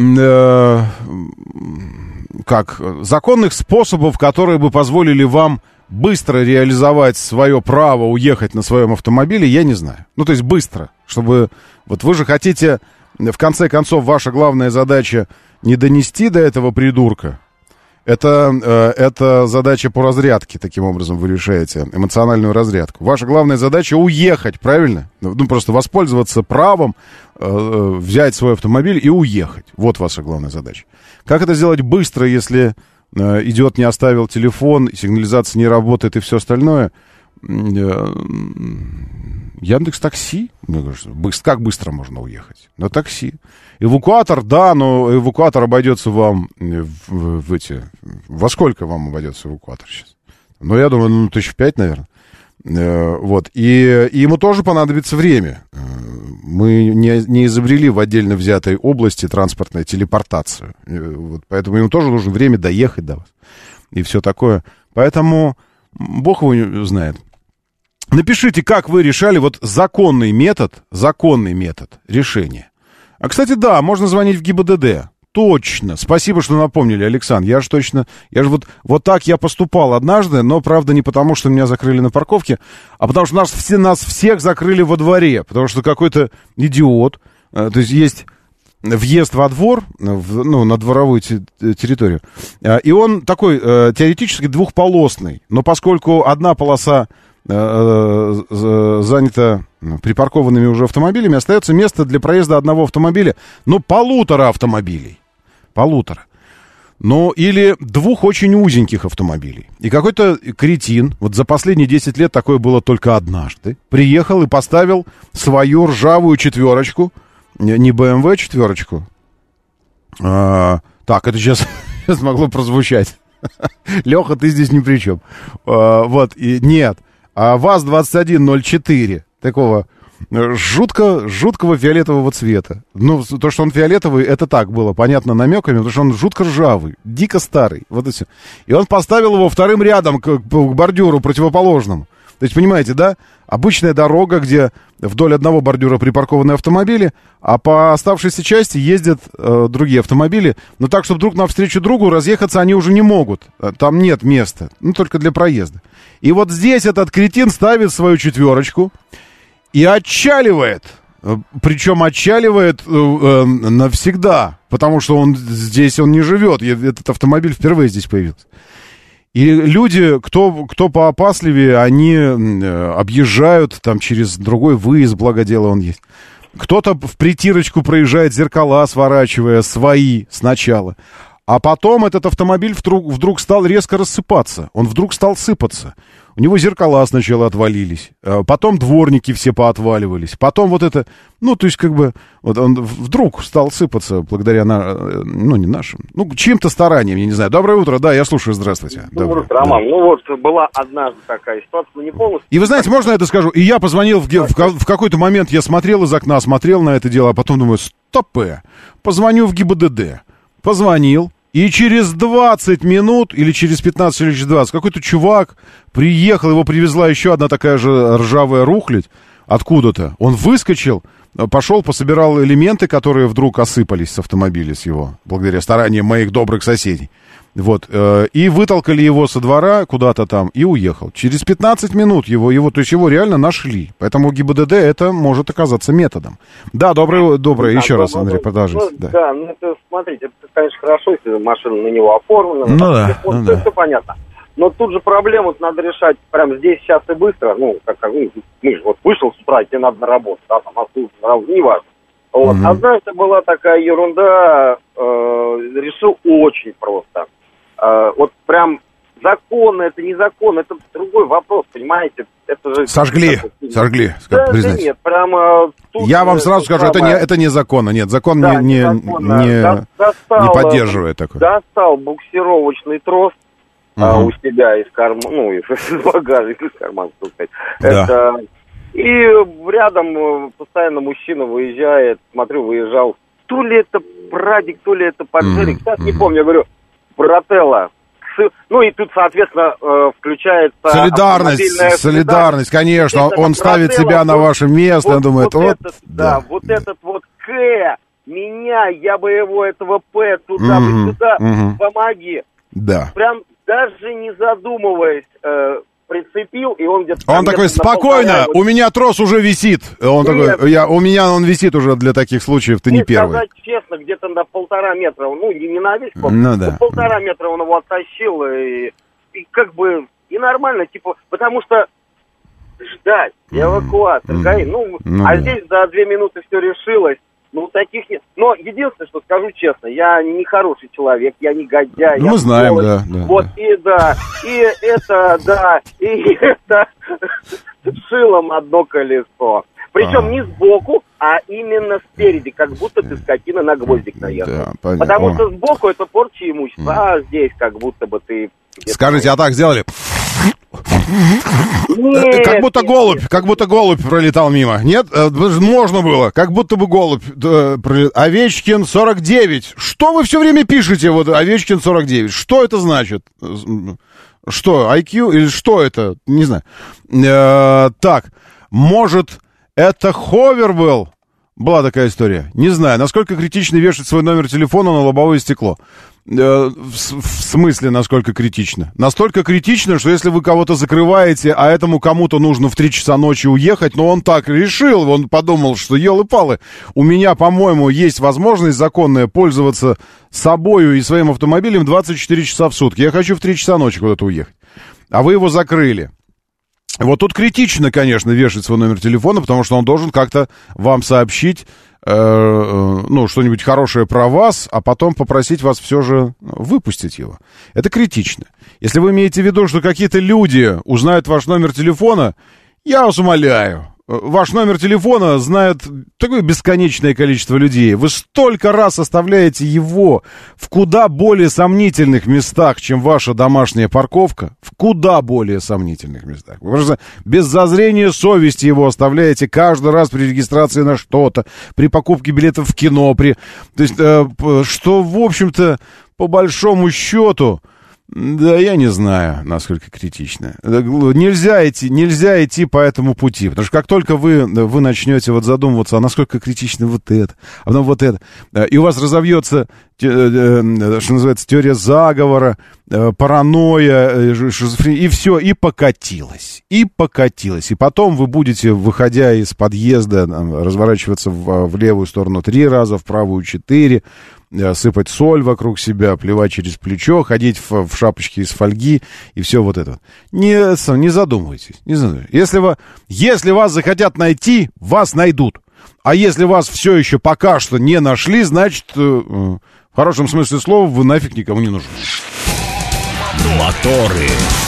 как законных способов, которые бы позволили вам быстро реализовать свое право уехать на своем автомобиле, я не знаю. Ну, то есть быстро, чтобы... Вот вы же хотите, в конце концов, ваша главная задача не донести до этого придурка. Это, это задача по разрядке, таким образом вы решаете эмоциональную разрядку. Ваша главная задача уехать, правильно? Ну, просто воспользоваться правом, э, взять свой автомобиль и уехать. Вот ваша главная задача. Как это сделать быстро, если э, идет, не оставил телефон, сигнализация не работает и все остальное? Э, Яндекс.Такси? Как быстро можно уехать? На такси. Эвакуатор, да, но эвакуатор обойдется вам в, в эти... Во сколько вам обойдется эвакуатор сейчас? Ну, я думаю, ну, тысяч пять, наверное. Э, вот. И, и ему тоже понадобится время. Мы не, не изобрели в отдельно взятой области транспортную телепортацию. Вот, поэтому ему тоже нужно время доехать до вас. И все такое. Поэтому бог его знает. Напишите, как вы решали вот законный метод, законный метод решения. А, кстати, да, можно звонить в ГИБДД. Точно. Спасибо, что напомнили, Александр. Я же точно... Я же вот, вот так я поступал однажды, но, правда, не потому, что меня закрыли на парковке, а потому что нас, все, нас всех закрыли во дворе. Потому что какой-то идиот... Э, то есть есть въезд во двор, в, ну, на дворовую те, территорию. Э, и он такой э, теоретически двухполосный. Но поскольку одна полоса занято припаркованными уже автомобилями, остается место для проезда одного автомобиля, но полутора автомобилей. Полутора. Ну, или двух очень узеньких автомобилей. И какой-то кретин, вот за последние десять лет такое было только однажды, приехал и поставил свою ржавую четверочку, не бэ эм вэ четверочку. А, так, это сейчас, сейчас могло прозвучать. Леха, ты здесь ни при чем. А, вот, и, нет. А ВАЗ двадцать один ноль четыре, такого жутко, жуткого фиолетового цвета. Ну, то, что он фиолетовый, это так было, понятно, намеками, потому что он жутко ржавый, дико старый. Вот и все. И он поставил его вторым рядом к, к бордюру противоположному. То есть, понимаете, да? Обычная дорога, где вдоль одного бордюра припаркованы автомобили, а по оставшейся части ездят э, другие автомобили. Но так, чтобы друг навстречу другу разъехаться они уже не могут. Там нет места, ну, только для проезда. И вот здесь этот кретин ставит свою четверочку и отчаливает. Причем отчаливает э, э, навсегда, потому что он здесь он не живет. Этот автомобиль впервые здесь появился. И люди, кто, кто поопасливее, они э, объезжают там через другой выезд, благо дело он есть. Кто-то в притирочку проезжает, зеркала сворачивая свои сначала. А потом этот автомобиль вдруг, вдруг стал резко рассыпаться. Он вдруг стал сыпаться. У него зеркала сначала отвалились, потом дворники все поотваливались, потом вот это, ну, то есть, как бы, вот он вдруг стал сыпаться благодаря, на, ну, не нашим, ну, чьим-то стараниям, я не знаю. Доброе утро, да, я слушаю, здравствуйте. Доброе утро, Роман. Да. Ну, вот, была однажды такая ситуация, но не полностью. И вы знаете, можно я это скажу? И я позвонил, в, в, в какой-то момент я смотрел из окна, смотрел на это дело, а потом думаю, стопэ, позвоню в ГИБДД. Позвонил. И через двадцать минут, или через пятнадцать, или через двадцать, какой-то чувак приехал, его привезла еще одна такая же ржавая рухлядь откуда-то. Он выскочил, пошел, пособирал элементы, которые вдруг осыпались с автомобиля с его, благодаря стараниям моих добрых соседей. Вот, э, и вытолкали его со двора куда-то там и уехал. Через пятнадцать минут его, его, то есть его реально нашли. Поэтому ГИБДД это может оказаться методом. Да, доброе, доброе, да, еще раз, Андрей, продолжите. Ну, да. да, ну это, смотрите, это, конечно, хорошо, если машина на него оформлена. Ну да, телефон, ну, все, да. все понятно. Но тут же проблему надо решать прямо здесь, сейчас и быстро. Ну, как, ну, мы же вот вышел с утра, тебе надо на работу, да, там, отсутствие на работу, неважно. Вот. Угу. Однажды была такая ерунда, э, решил очень просто. Вот прям законно, это не закон, это другой вопрос, понимаете? Это же... Сожгли, сожгли, да, да нет, прямо... Я вам сразу скажу, это не, это не законно, нет, закон да, не, не, не, достал, не поддерживает такое. Достал буксировочный трос угу. а, у себя из кармана, ну, из, из багажника, из кармана, так сказать. Да. Это... И рядом постоянно мужчина выезжает, смотрю, выезжал, то ли это Прадик, то ли это Паджерик, сейчас mm-hmm. не помню, я говорю, брателло. Ну и тут, соответственно, включается... Солидарность, солидарность, конечно. Он, он ставит брателло, себя на ваше место, вот, он думает, вот... вот этот, да, да, вот этот вот К, меня, я бы его, этого П, туда, mm-hmm. сюда, mm-hmm. помоги. Да. Прям даже не задумываясь... Э, прицепил, и он где-то... Он такой, спокойно, у меня трос уже висит. Он Нет. такой, я, у меня он висит уже для таких случаев, ты не, не первый. Сказать честно, где-то на полтора метра, ну, не, не на весь, ну, да. полтора метра он его оттащил, и, и как бы, и нормально, типа, потому что ждать, эвакуатор, mm-hmm. ну, ну, а да. здесь за две минуты все решилось. Ну, таких нет. Но единственное, что скажу честно, я не хороший человек, я негодяй. Ну, мы знаем, да, да. Вот, да. и да, и это, да, и это шилом одно колесо. Причем а. не сбоку, а именно спереди, как будто ты скотина на гвоздик наехал. Да, потому О. что сбоку это порча имущества, mm. а здесь как будто бы ты... Скажите, а так сделали? Нет, как будто голубь, нет. как будто голубь пролетал мимо. Нет, можно было, как будто бы голубь пролетал. Овечкин сорок девять. Что вы все время пишете, вот Овечкин сорок девять? Что это значит? Что, ай кью или что это? Не знаю. Э, так, может, это ховер был? Была такая история. Не знаю, насколько критично вешать свой номер телефона на лобовое стекло. Э, в, в смысле, насколько критично? Настолько критично, что если вы кого-то закрываете, а этому кому-то нужно в три часа ночи уехать, но он так решил, он подумал, что елы-палы, у меня, по-моему, есть возможность законная пользоваться собою и своим автомобилем двадцать четыре часа в сутки. Я хочу в три часа ночи куда-то уехать. А вы его закрыли. Вот тут критично, конечно, вешать свой номер телефона, потому что он должен как-то вам сообщить, ну, что-нибудь хорошее про вас, а потом попросить вас все же выпустить его. Это критично. Если вы имеете в виду, что какие-то люди узнают ваш номер телефона, я вас умоляю, ваш номер телефона знает такое бесконечное количество людей. Вы столько раз оставляете его в куда более сомнительных местах, чем ваша домашняя парковка. В куда более сомнительных местах. Вы просто без зазрения совести его оставляете каждый раз при регистрации на что-то, при покупке билетов в кино. При... То есть, э, что, в общем-то, по большому счету... Да, я не знаю, насколько критично. Нельзя идти, нельзя идти по этому пути, потому что как только вы, вы начнете вот задумываться, а насколько критично вот это, а потом вот это, и у вас разовьется, что называется, теория заговора, паранойя, шизофрения, и все, и покатилось, и покатилось. И потом вы будете, выходя из подъезда, разворачиваться в, в левую сторону три раза, в правую четыре, сыпать соль вокруг себя, плевать через плечо, ходить в, в шапочке из фольги и все вот это. Не, не задумывайтесь. Не задумывайтесь. Если, вы, если вас захотят найти, вас найдут. А если вас все еще пока что не нашли, значит, э, в хорошем смысле слова, вы нафиг никому не нужны. Моторы.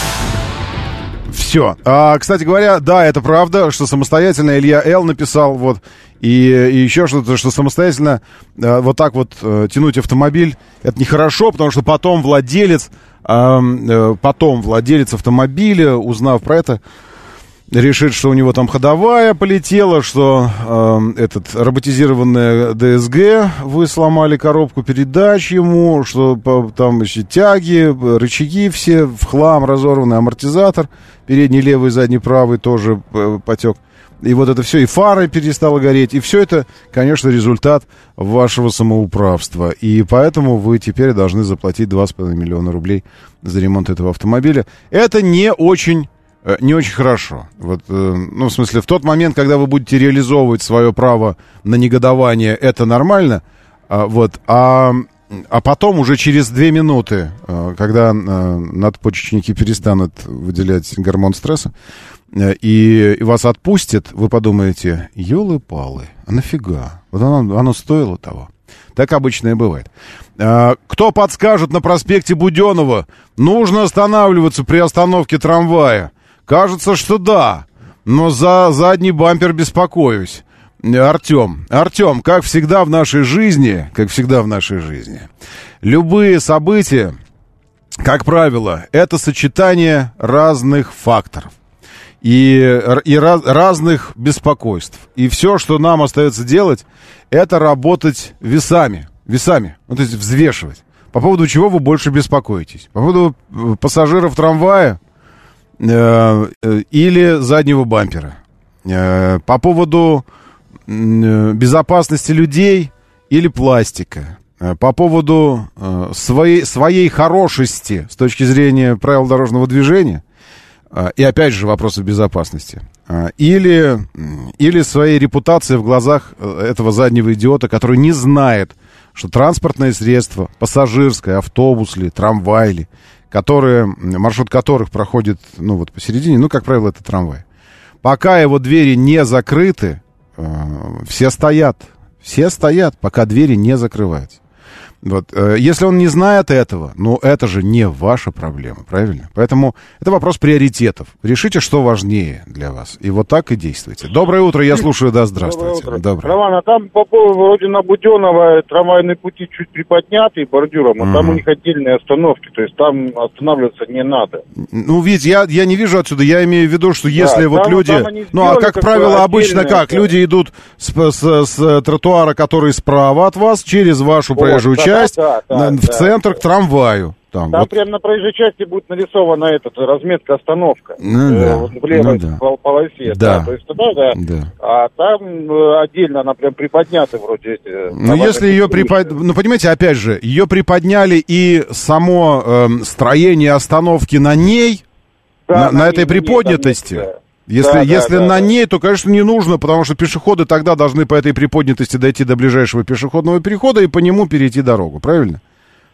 Все. А, кстати говоря, да, это правда, что самостоятельно Илья Л. написал, вот, и, и еще что-то, что самостоятельно а, вот так вот а, тянуть автомобиль, это нехорошо, потому что потом владелец, а, а, потом владелец автомобиля, узнав про это, решит, что у него там ходовая полетела, что э, этот роботизированная ДСГ, вы сломали коробку передач ему, что по, там еще тяги, рычаги все в хлам разорваны, амортизатор передний левый, задний правый тоже э, потек. И вот это все, и фара перестала гореть, и все это, конечно, результат вашего самоуправства. И поэтому вы теперь должны заплатить два с половиной миллиона рублей за ремонт этого автомобиля. Это не очень... Не очень хорошо. Вот, ну, в смысле, в тот момент, когда вы будете реализовывать свое право на негодование, это нормально. Вот, а, а потом уже через две минуты, когда надпочечники перестанут выделять гормон стресса, и, и вас отпустят, вы подумаете, елы-палы, а нафига? Вот оно, оно стоило того. Так обычно и бывает. Кто подскажет на проспекте Буденова, нужно останавливаться при остановке трамвая? Кажется, что да, но за задний бампер беспокоюсь. Артем, Артем, как всегда в нашей жизни, как всегда в нашей жизни, любые события, как правило, это сочетание разных факторов и, и раз, разных беспокойств. И все, что нам остается делать, это работать весами, весами, ну, то есть взвешивать. По поводу чего вы больше беспокоитесь? По поводу пассажиров трамвая э, э, или заднего бампера? Э, по поводу э, безопасности людей или пластика? Э, по поводу э, своей, своей хорошести с точки зрения правил дорожного движения? Э, и опять же вопросы безопасности. Э, или, или своей репутации в глазах этого заднего идиота, который не знает, что транспортное средство, пассажирское, автобус ли, трамвай ли, которые, маршрут которых проходит, ну, вот посередине, ну, как правило, это трамвай. Пока его двери не закрыты, э, все стоят, все стоят, пока двери не закрываются. Вот, э, если он не знает этого, ну, это же не ваша проблема, правильно? Поэтому это вопрос приоритетов. Решите, что важнее для вас. И вот так и действуйте. Доброе утро, я слушаю, да, здравствуйте. Доброе утро. Доброе. Роман, а там по поводу вроде на Буденова трамвайные пути чуть приподняты бордюром, а mm-hmm. там у них отдельные остановки, то есть там останавливаться не надо. Ну, видите, я, я не вижу отсюда, я имею в виду, что если да, вот там, люди... Там ну, а как правило, обычно как? Да. Люди идут с, с, с тротуара, который справа от вас, через вашу вот, проезжую да, часть, да, да, на, да, в центр да. к трамваю. Там, там вот. Прямо на проезжей части будет нарисована эта разметка остановка. Ну, э, да. вот в левой ну, да. полосе. Да. Да. То есть туда, да. да. А там э, отдельно она прям приподнята вроде. Э, ну, если ее приподняли... Ну, понимаете, опять же, ее приподняли и само э, строение остановки на ней, да, на, на, на этой приподнятости... Да. Если, да, если да, на да. ней, то, конечно, не нужно, потому что пешеходы тогда должны по этой приподнятости дойти до ближайшего пешеходного перехода и по нему перейти дорогу, правильно?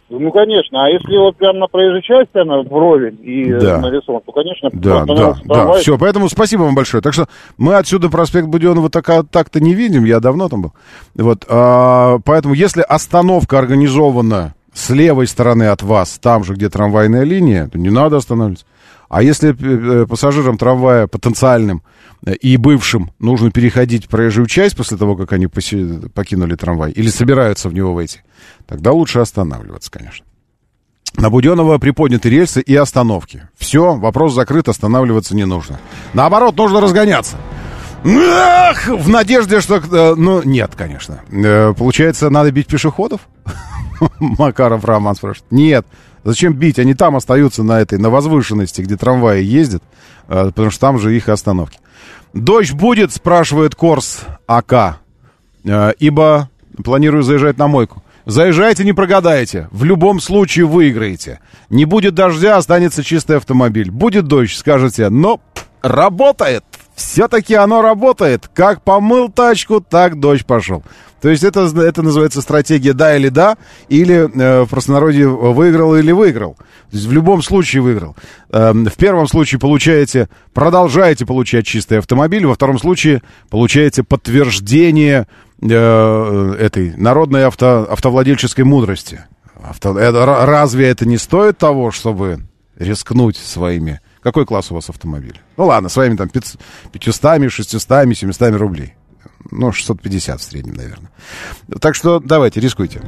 Ну, конечно. А если вот прям на проезжей части она вровень и Да. нарисован, то, конечно, Да, да, да. Все, поэтому спасибо вам большое. Так что мы отсюда проспект Буденова так, так-то не видим, я давно там был. Вот, а, поэтому если остановка организована с левой стороны от вас, там же, где трамвайная линия, то не надо останавливаться. А если пассажирам трамвая потенциальным и бывшим нужно переходить проезжую часть после того, как они поси- покинули трамвай, или собираются в него войти, тогда лучше останавливаться, конечно. На Буденова приподняты рельсы и остановки. Все, вопрос закрыт, останавливаться не нужно. Наоборот, нужно разгоняться. Ах, в надежде, что... Ну, нет, конечно. Получается, надо бить пешеходов? Макаров Роман спрашивает. Нет. Зачем бить? Они там остаются на этой, на возвышенности, где трамваи ездят, потому что там же их остановки. Дождь будет, спрашивает Корс АК, ибо планирую заезжать на мойку. Заезжайте, не прогадаете. В любом случае выиграете. Не будет дождя, останется чистый автомобиль. Будет дождь, скажете, но работает. Все-таки оно работает. Как помыл тачку, так дождь пошел. То есть это, это называется стратегия да или да, или э, в простонародье выиграл или выиграл. То есть в любом случае выиграл. Э, в первом случае получаете, продолжаете получать чистый автомобиль, во втором случае получаете подтверждение э, этой народной авто, автовладельческой мудрости. Авто, это, разве это не стоит того, чтобы рискнуть своими... Какой класс у вас автомобиля? Ну ладно, своими там пятьюстами, шестьюстами, семьюстами рублей. Ну, шестьсот пятьдесят в среднем, наверное. Так что давайте, рискуйте.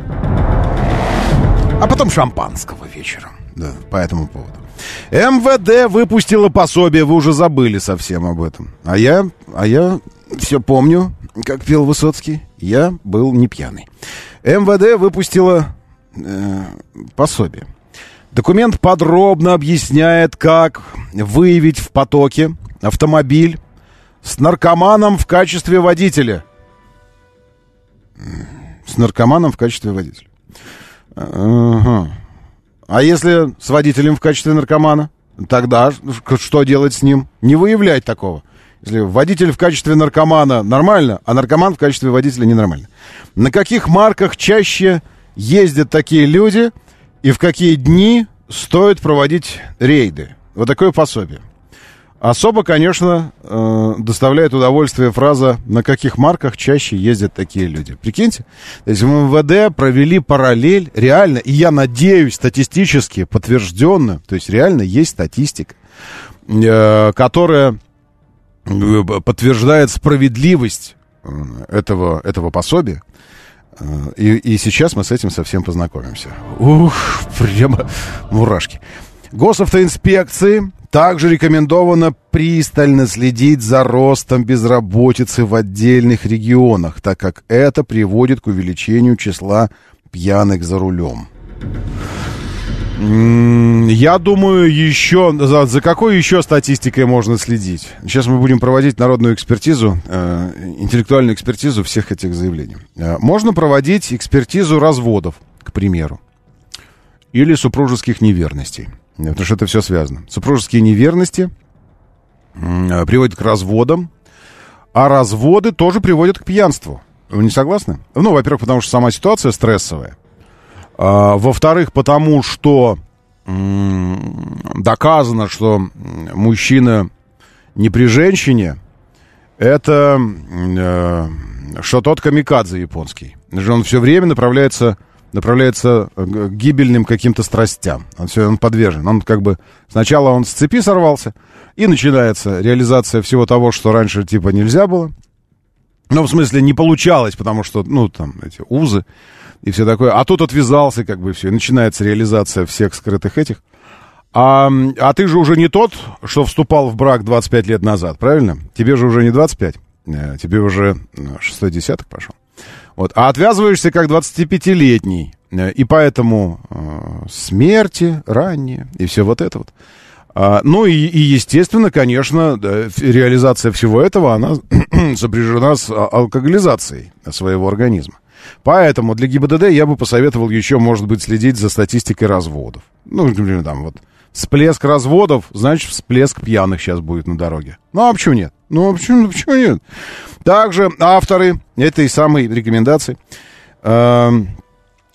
А потом шампанского вечером. Да, по этому поводу. МВД выпустило пособие, вы уже забыли совсем об этом. А я, а я все помню, как пел Высоцкий. Я был не пьяный. МВД выпустило э, пособие. Документ подробно объясняет, как выявить в потоке автомобиль с наркоманом в качестве водителя. С наркоманом в качестве водителя. Ага. А если с водителем в качестве наркомана? Тогда что делать с ним? Не выявлять такого. Если водитель в качестве наркомана нормально, а наркоман в качестве водителя ненормально. На каких марках чаще ездят такие люди и в какие дни стоит проводить рейды? Вот такое пособие. Особо, конечно, э, доставляет удовольствие фраза «на каких марках чаще ездят такие люди». Прикиньте, то есть в МВД провели параллель, реально, и я надеюсь, статистически подтвержденно, то есть реально есть статистика, э, которая подтверждает справедливость этого, этого пособия. И, и сейчас мы с этим совсем познакомимся. Ух, прямо мурашки. Госавтоинспекции также рекомендовано пристально следить за ростом безработицы в отдельных регионах, так как это приводит к увеличению числа пьяных за рулем. Я думаю, еще за, за какой еще статистикой можно следить? Сейчас мы будем проводить народную экспертизу, э, интеллектуальную экспертизу всех этих заявлений. Э, можно проводить экспертизу разводов, к примеру, или супружеских неверностей, потому что это все связано. Супружеские неверности э, приводят к разводам, а разводы тоже приводят к пьянству. Вы не согласны? Ну, во-первых, потому что сама ситуация стрессовая. А, во-вторых, потому что м- доказано, что мужчина не при женщине, это э, что тот камикадзе японский. Он все время направляется, направляется к гибельным каким-то страстям. Он, все, он подвержен. Он как бы сначала он с цепи сорвался, и начинается реализация всего того, что раньше типа нельзя было. Ну, в смысле, не получалось, потому что, ну, там, эти узы и все такое. А тут отвязался, как бы, все. И начинается реализация всех скрытых этих. А, а ты же уже не тот, что вступал в брак двадцать пять лет назад, правильно? Тебе же уже не двадцать пять. Тебе уже шестой десяток пошел. Вот. А отвязываешься как двадцатипятилетний. И поэтому э, смерти ранние и все вот это вот. А, ну и, и, естественно, конечно, да, реализация всего этого, она сопряжена с алкоголизацией своего организма. Поэтому для ГИБДД я бы посоветовал еще, может быть, следить за статистикой разводов. Ну, например, там вот всплеск разводов, значит, всплеск пьяных сейчас будет на дороге. Ну, а почему нет? Ну, а почему, почему нет? Также авторы этой самой рекомендации э,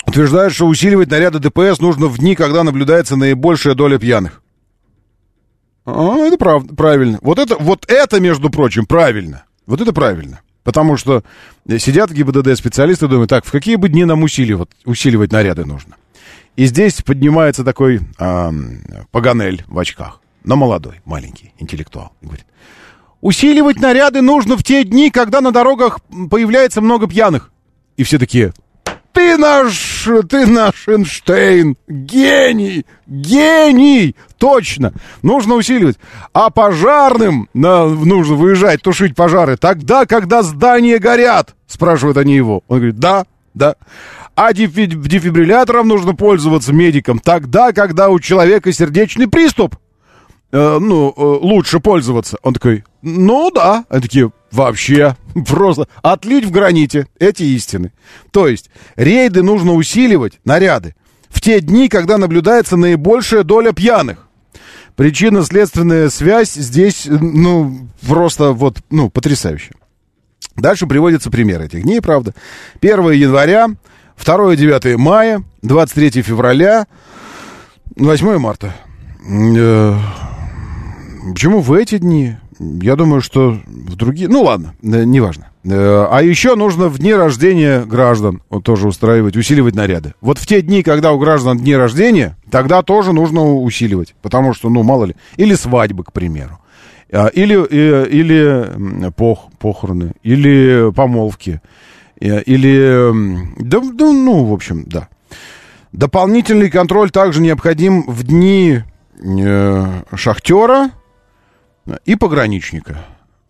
утверждают, что усиливать наряды ДПС нужно в дни, когда наблюдается наибольшая доля пьяных. А, это прав, правильно. Вот это, вот это, между прочим, правильно. Вот это правильно. Потому что сидят ГИБДД-специалисты и думают, так, в какие бы дни нам усиливать, усиливать наряды нужно? И здесь поднимается такой э, Паганель в очках, но молодой, маленький, интеллектуал. И говорит, усиливать наряды нужно в те дни, когда на дорогах появляется много пьяных. И все такие... Ты наш, ты наш Эйнштейн, гений, гений, точно, нужно усиливать. А пожарным на, нужно выезжать, тушить пожары тогда, когда здания горят, спрашивают они его. Он говорит, да, да. А дефи, дефибриллятором нужно пользоваться медиком тогда, когда у человека сердечный приступ. Э, ну, э, лучше пользоваться. Он такой, ну да. Они такие, вообще, просто отлить в граните эти истины. То есть, рейды нужно усиливать, наряды, в те дни, когда наблюдается наибольшая доля пьяных. Причинно-следственная связь здесь, ну, просто вот, ну, потрясающая. Дальше приводятся примеры этих дней, правда. первое января, второе-девятое мая, двадцать третье февраля, восьмое марта. Почему в эти дни? Я думаю, что в другие... Ну, ладно, неважно. А еще нужно в дни рождения граждан вот, тоже устраивать, усиливать наряды. Вот в те дни, когда у граждан дни рождения, тогда тоже нужно усиливать. Потому что, ну, мало ли... Или свадьбы, к примеру. Или, или пох, похороны, или помолвки. Или... Да, да, ну, в общем, да. Дополнительный контроль также необходим в дни э, шахтера и пограничника.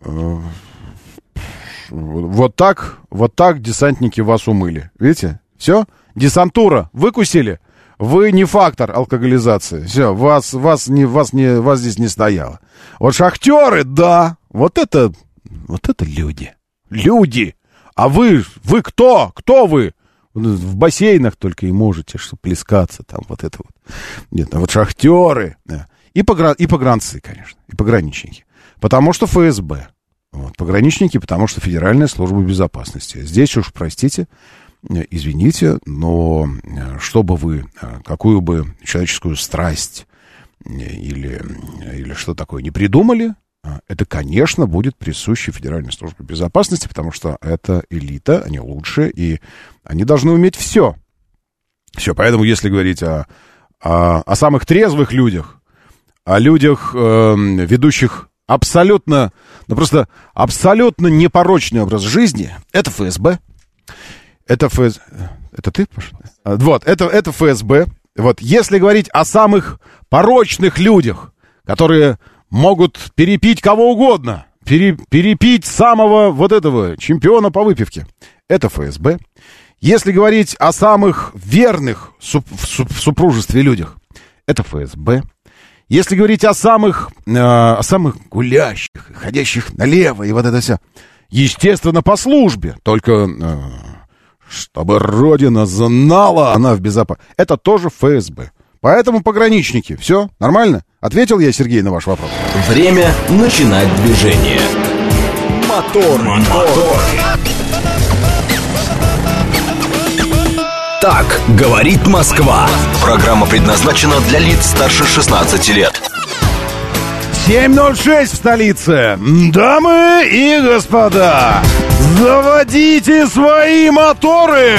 Вот так, вот так десантники вас умыли. Видите? Все? Десантура. Выкусили. Вы не фактор алкоголизации. Все, вас, вас, не, вас, не, вас здесь не стояло. Вот шахтеры, да. Вот это, вот это люди. Люди. А вы, вы кто? Кто вы? В бассейнах только и можете, чтобы плескаться. Там вот это вот. Нет, а вот шахтеры. И, погран, и погранцы, конечно. И пограничники. Потому что ФСБ. Вот, пограничники, потому что Федеральная служба безопасности. Здесь уж, простите, извините, но чтобы вы, какую бы человеческую страсть или, или что такое не придумали, это, конечно, будет присуще Федеральной службе безопасности, потому что это элита, они лучшие, и они должны уметь все. Все, поэтому если говорить о, о, о самых трезвых людях, о людях, э, ведущих абсолютно, ну просто абсолютно непорочный образ жизни, это ФСБ. Это ФСБ. Это ты, Паша? Вот, это, это ФСБ. Вот, если говорить о самых порочных людях, которые могут перепить кого угодно, пере, перепить самого вот этого чемпиона по выпивке, это ФСБ. Если говорить о самых верных суп, в, суп, в супружестве людях, это ФСБ. Если говорить о самых, э, о самых гулящих, ходящих налево и вот это все, естественно, по службе, только э, чтобы Родина знала, она в безопасности. Это тоже ФСБ. Поэтому пограничники. Все, нормально? Ответил я, Сергей, на ваш вопрос. Время начинать движение. Мотор, мотор. Так говорит Москва. Программа предназначена для лиц старше шестнадцати лет. семь ноль шесть в столице. Дамы и господа, заводите свои моторы!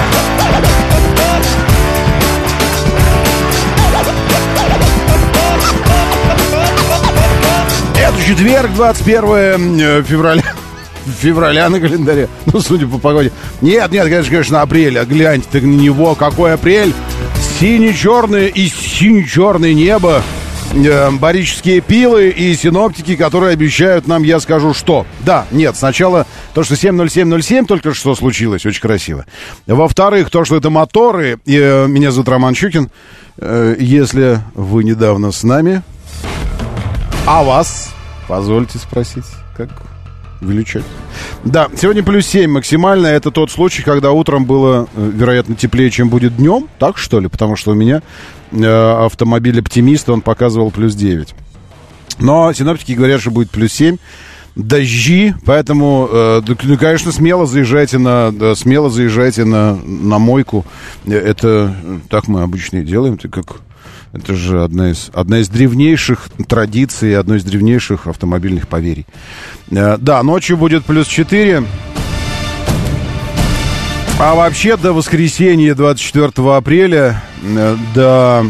Это четверг, двадцать первое февраля. Февраля на календаре. Ну, судя по погоде. Нет, нет, конечно, конечно, апрель. А гляньте ты на него, какой апрель. Сине-черное и сине-черное небо. Э, барические пилы и синоптики, которые обещают нам, я скажу, что. Да, нет, сначала то, что семь ноль семь ноль семь только что случилось, очень красиво. Во-вторых, то, что это моторы. И, э, меня зовут Роман Щукин. Э, если вы недавно с нами, а вас, позвольте спросить, как... Величать. Да, сегодня плюс семь максимально. Это тот случай, когда утром было, вероятно, теплее, чем будет днем. Так, что ли? Потому что у меня э, автомобиль «Оптимист», он показывал плюс девять. Но синоптики говорят, что будет плюс семь. дожди, поэтому, э, ну, конечно, смело заезжайте на, да, смело заезжайте на, на мойку. Это так мы обычно и делаем, это как... Это же одна из, одна из древнейших традиций, одно из древнейших автомобильных поверий. Э, да, ночью будет плюс четыре. А вообще до воскресенья двадцать четвёртого апреля, э, до...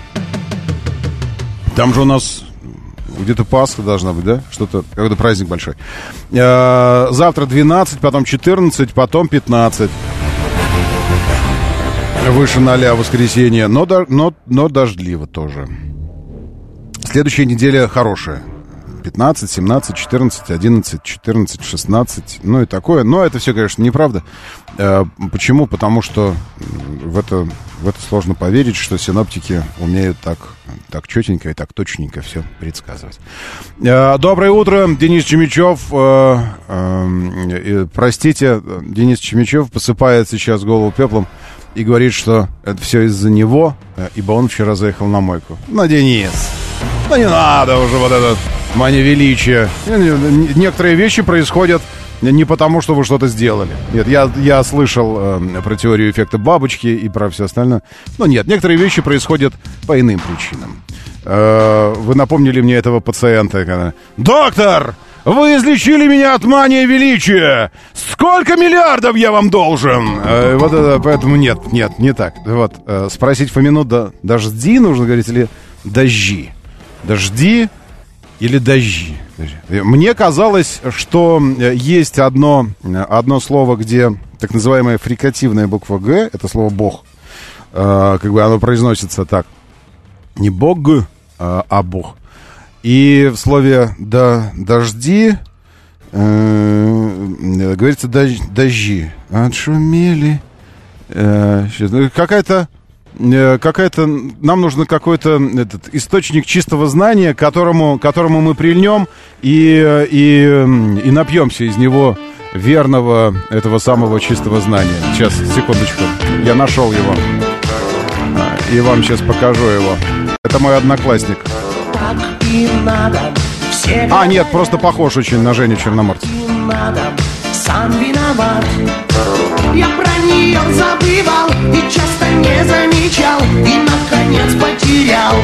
Там же у нас где-то Пасха должна быть, да? Что-то, какой-то праздник большой. Э, завтра двенадцать, потом четырнадцать, потом пятнадцать. Выше ноля воскресенье, но, но, но дождливо тоже. Следующая неделя хорошая. пятнадцать, семнадцать, четырнадцать, одиннадцать, четырнадцать, шестнадцать. Ну и такое. Но это все, конечно, неправда. Почему? Потому что в это, в это сложно поверить, что синоптики умеют так, так четенько и так точненько все предсказывать. Доброе утро, Денис Чемичев. Простите, Денис Чемичев посыпает сейчас голову пеплом и говорит, что это все из-за него, ибо он вчера заехал на мойку. Ну, Денис, ну не надо уже вот этот мания величия. Некоторые вещи происходят не потому, что вы что-то сделали. Нет, я, я слышал э, про теорию эффекта бабочки и про все остальное. Но нет, некоторые вещи происходят по иным причинам. Э, вы напомнили мне этого пациента, когда... Доктор! Вы излечили меня от мании величия! Сколько миллиардов я вам должен? Э, вот это, поэтому нет, нет, не так. Вот, э, спросить Фомину, да, дожди нужно говорить или дожди? Дожди или дожди? Мне казалось, что есть одно, одно слово, где так называемая фрикативная буква «г», это слово «бог», э, как бы оно произносится так. Не «бог», а «бог». И в слове да, «дожди» э, говорится дож, «дожди». Отшумели. Э, какая-то, э, какая-то... Нам нужно какой-то этот, источник чистого знания, к которому, к которому мы прильнем и, и, и напьемся из него верного этого самого чистого знания. Сейчас, секундочку. Я нашел его. И вам сейчас покажу его. Это мой одноклассник. А, нет, просто похож очень на Женю Черноморца. Сам виноват. Я про нее забывал и часто не замечал, и наконец потерял.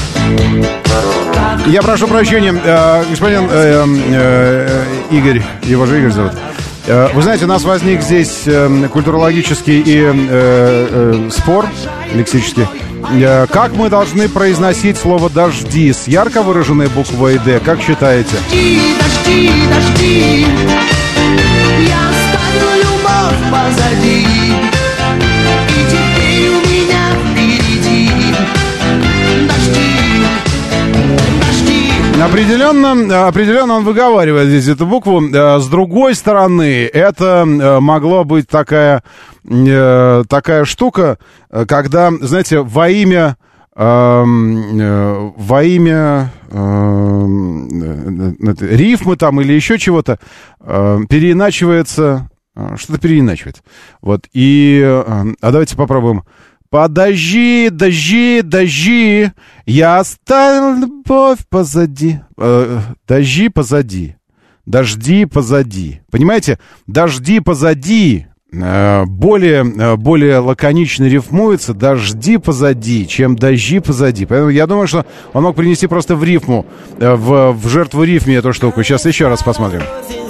Я прошу прощения, э, господин э, э, Игорь, его же Игорь зовут. Э, вы знаете, у нас возник здесь э, культурологический и э, э, спор лексический. Как мы должны произносить слово «дожди» с ярко выраженной буквой «Д»? Как считаете? Дожди, дожди, дожди. Я оставил любовь позади, и теперь у меня впереди дожди, дожди. Определенно, определенно он выговаривает здесь эту букву. С другой стороны, это могло быть такая... такая штука, когда, знаете, во имя э, э, во имя э, э, рифмы там или еще чего-то э, переиначивается, э, что-то переиначивает. Вот, и, э, а давайте попробуем. Подожди, дожди, дожди, я оставил любовь позади. Э, дожди позади, дожди позади. Понимаете, дожди позади. Более, более лаконично рифмуется «дожди позади», чем «дожди позади». Поэтому я думаю, что он мог принести просто в рифму, в, в жертву рифме эту штуку. Сейчас еще раз посмотрим.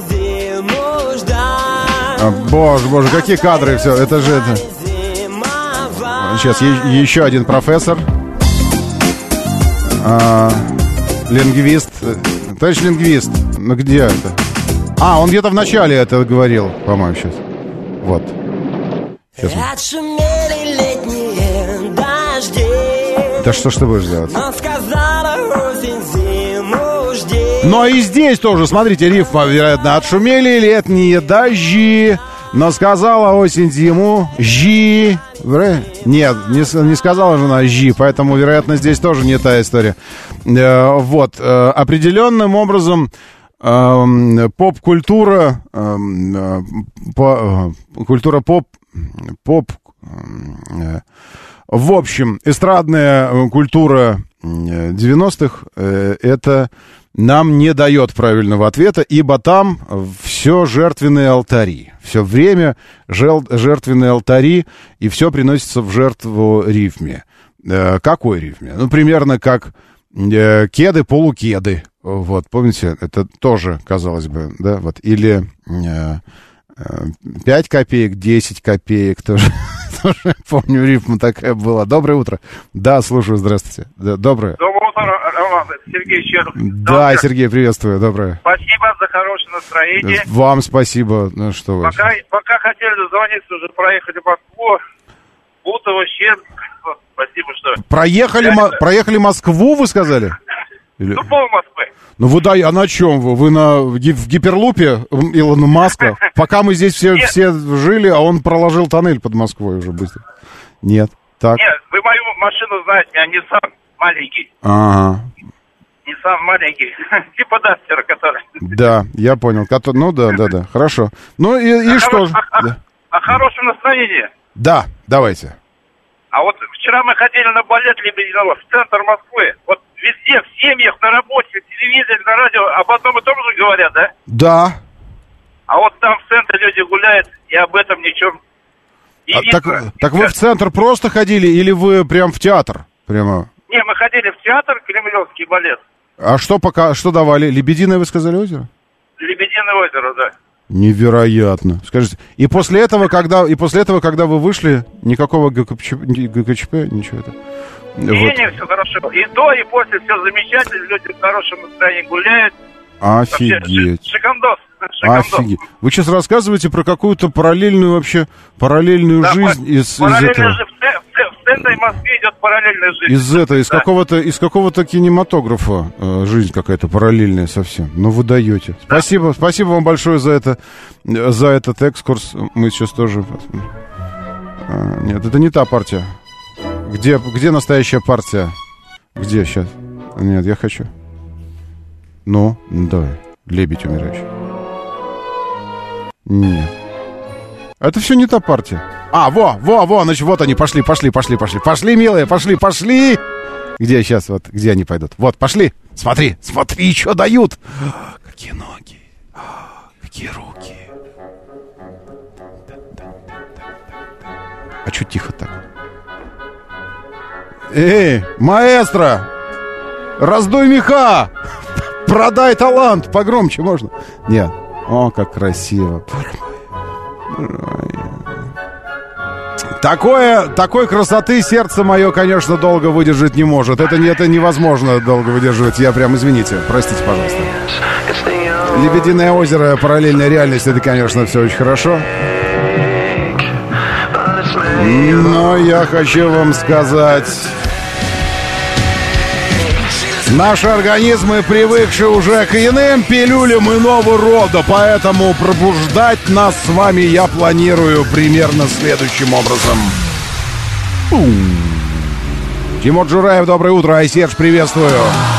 Боже, боже, какие кадры, все, это же это... Сейчас е- еще один профессор, а, лингвист. Товарищ лингвист, ну где это? А, он где-то в начале это говорил, по-моему, сейчас. Вот. Сейчас. Отшумели летние дожди. Да что ж ты будешь делать? Он сказала осень, зиму жди. Но и здесь тоже, смотрите, рифма, вероятно, отшумели летние дожди. Но сказала осень, зиму, жи. Нет, не, не сказала жена жи, поэтому, вероятно, здесь тоже не та история. Э, вот, э, определенным образом... Поп-культура, по, культура поп, поп, в общем, эстрадная культура девяностых, это, нам не дает правильного ответа, ибо там все жертвенные алтари. Все время жел- жертвенные алтари, и все приносится в жертву рифме. Э, какой рифме? Ну, примерно как э, кеды, полукеды. Вот, помните, это тоже, казалось бы, да, вот. Или э, э, пять копеек, десять копеек тоже. Тоже помню, рифма такая была. Доброе утро. Да, слушаю, здравствуйте. Да, доброе. Доброе утро, Роман. Сергей Щеров. Да, Добрый. Сергей, приветствую. Доброе. Спасибо за хорошее настроение. Вам спасибо. Ну, что вы. Пока, пока хотели дозвониться, уже проехали Москву, Бутово, Щерб. Спасибо, что... Проехали, мо- проехали Москву, вы сказали? Или... Ну, пол Москвы. Ну, вы, да, а на чем вы? Вы на, в гиперлупе Илона Маска? Пока мы здесь все, все жили, а он проложил тоннель под Москвой уже быстро. Нет, так. Нет, вы мою машину знаете, а не сам маленький. Ага. Не сам маленький, типа Дастера, который... Да, я понял. Ну, да, да, да, хорошо. Ну, и, и а что хоро... же? О, да. о, о хорошем настроении. Да, давайте. А вот вчера мы ходили на балет Лебединого в центр Москвы. Вот везде, в семьях, на работе, в телевизоре, на радио об одном и том же говорят, да? Да. А вот там в центре люди гуляют и об этом ничем не а, видно. так, так вы в центр просто ходили или вы прям в театр? Прямо? Не, мы ходили в театр, Кремлевский балет. А что пока, что давали? Лебединое, вы сказали, озеро? Лебединое озеро, да. Невероятно. Скажите, и после этого, когда, и после этого, когда вы вышли, никакого ГКЧП, ГКЧП ничего это? Не, вот. не, все хорошо. И до, и после все замечательно, люди в хорошем настроении гуляют. Офигеть. Шикандос. Шикандос. Офигеть. Вы сейчас рассказываете про какую-то параллельную вообще, параллельную да, жизнь из, из этого. Жизнь. В центре Москвы идет параллельная жизнь. Из этого, из да. какого-то, из какого-то кинематографа э, жизнь какая-то параллельная совсем. Ну, вы даете. Да. Спасибо, спасибо вам большое за это, за этот экскурс. Мы сейчас тоже... А, нет, это не та партия. Где, где настоящая партия? Где сейчас? Нет, я хочу. Ну, давай. Лебедь умирающий. Нет. Это все не та партия. А, во, во, во, значит, вот они, пошли, пошли, пошли, пошли. Пошли, милые, пошли, пошли. Где сейчас, вот, где они пойдут? Вот, пошли. Смотри, смотри, что дают. Какие ноги. Какие руки. А что тихо так? Эй, маэстро! Раздуй меха! Продай талант! Погромче можно? Нет. О, как красиво. Такое, такой красоты сердце мое, конечно, долго выдержать не может. Это, не, это невозможно долго выдерживать. Я прям, извините, простите, пожалуйста. Лебединое озеро, параллельная реальность, это, конечно, все очень хорошо. Но я хочу вам сказать... Наши организмы привыкши уже к иным пилюлям иного рода, поэтому пробуждать нас с вами я планирую примерно следующим образом. Тимур Джураев, доброе утро. Айсерж, приветствую.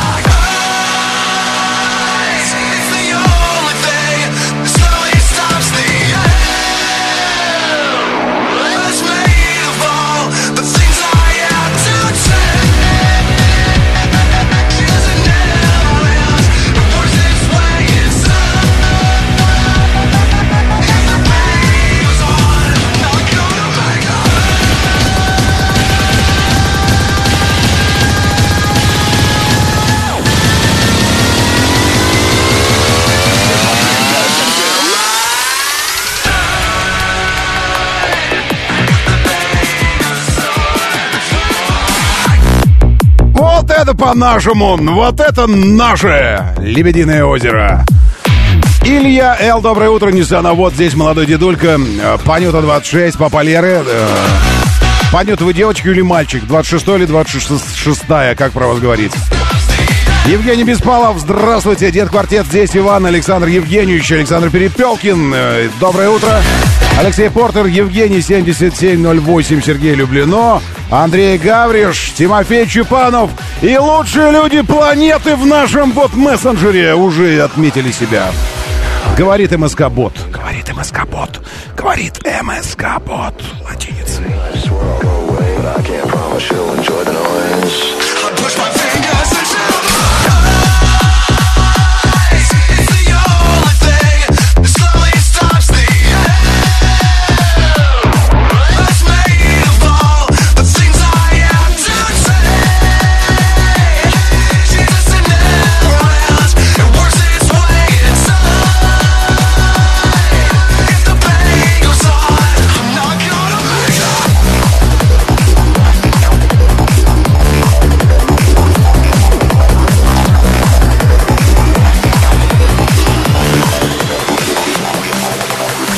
Это по-нашему, вот это наше Лебединое озеро. Илья Л, доброе утро, Nissan, а вот здесь молодой дедулька, Панюта двадцать шесть, Папа Леры. Панюта, вы девочка или мальчик? двадцать шестой или двадцать шестая, как про вас говорить? Евгений Беспалов, здравствуйте, Дед Квартет, здесь Иван, Александр Евгеньевич, Александр Перепелкин, доброе утро. Алексей Портер, Евгений семьдесят семь ноль восемь, Сергей Люблино, Андрей Гавриш, Тимофей Чупанов и лучшие люди планеты в нашем бот-мессенджере уже отметили себя. Говорит МСК-бот, говорит МСК-бот, говорит МСК-бот латиницей.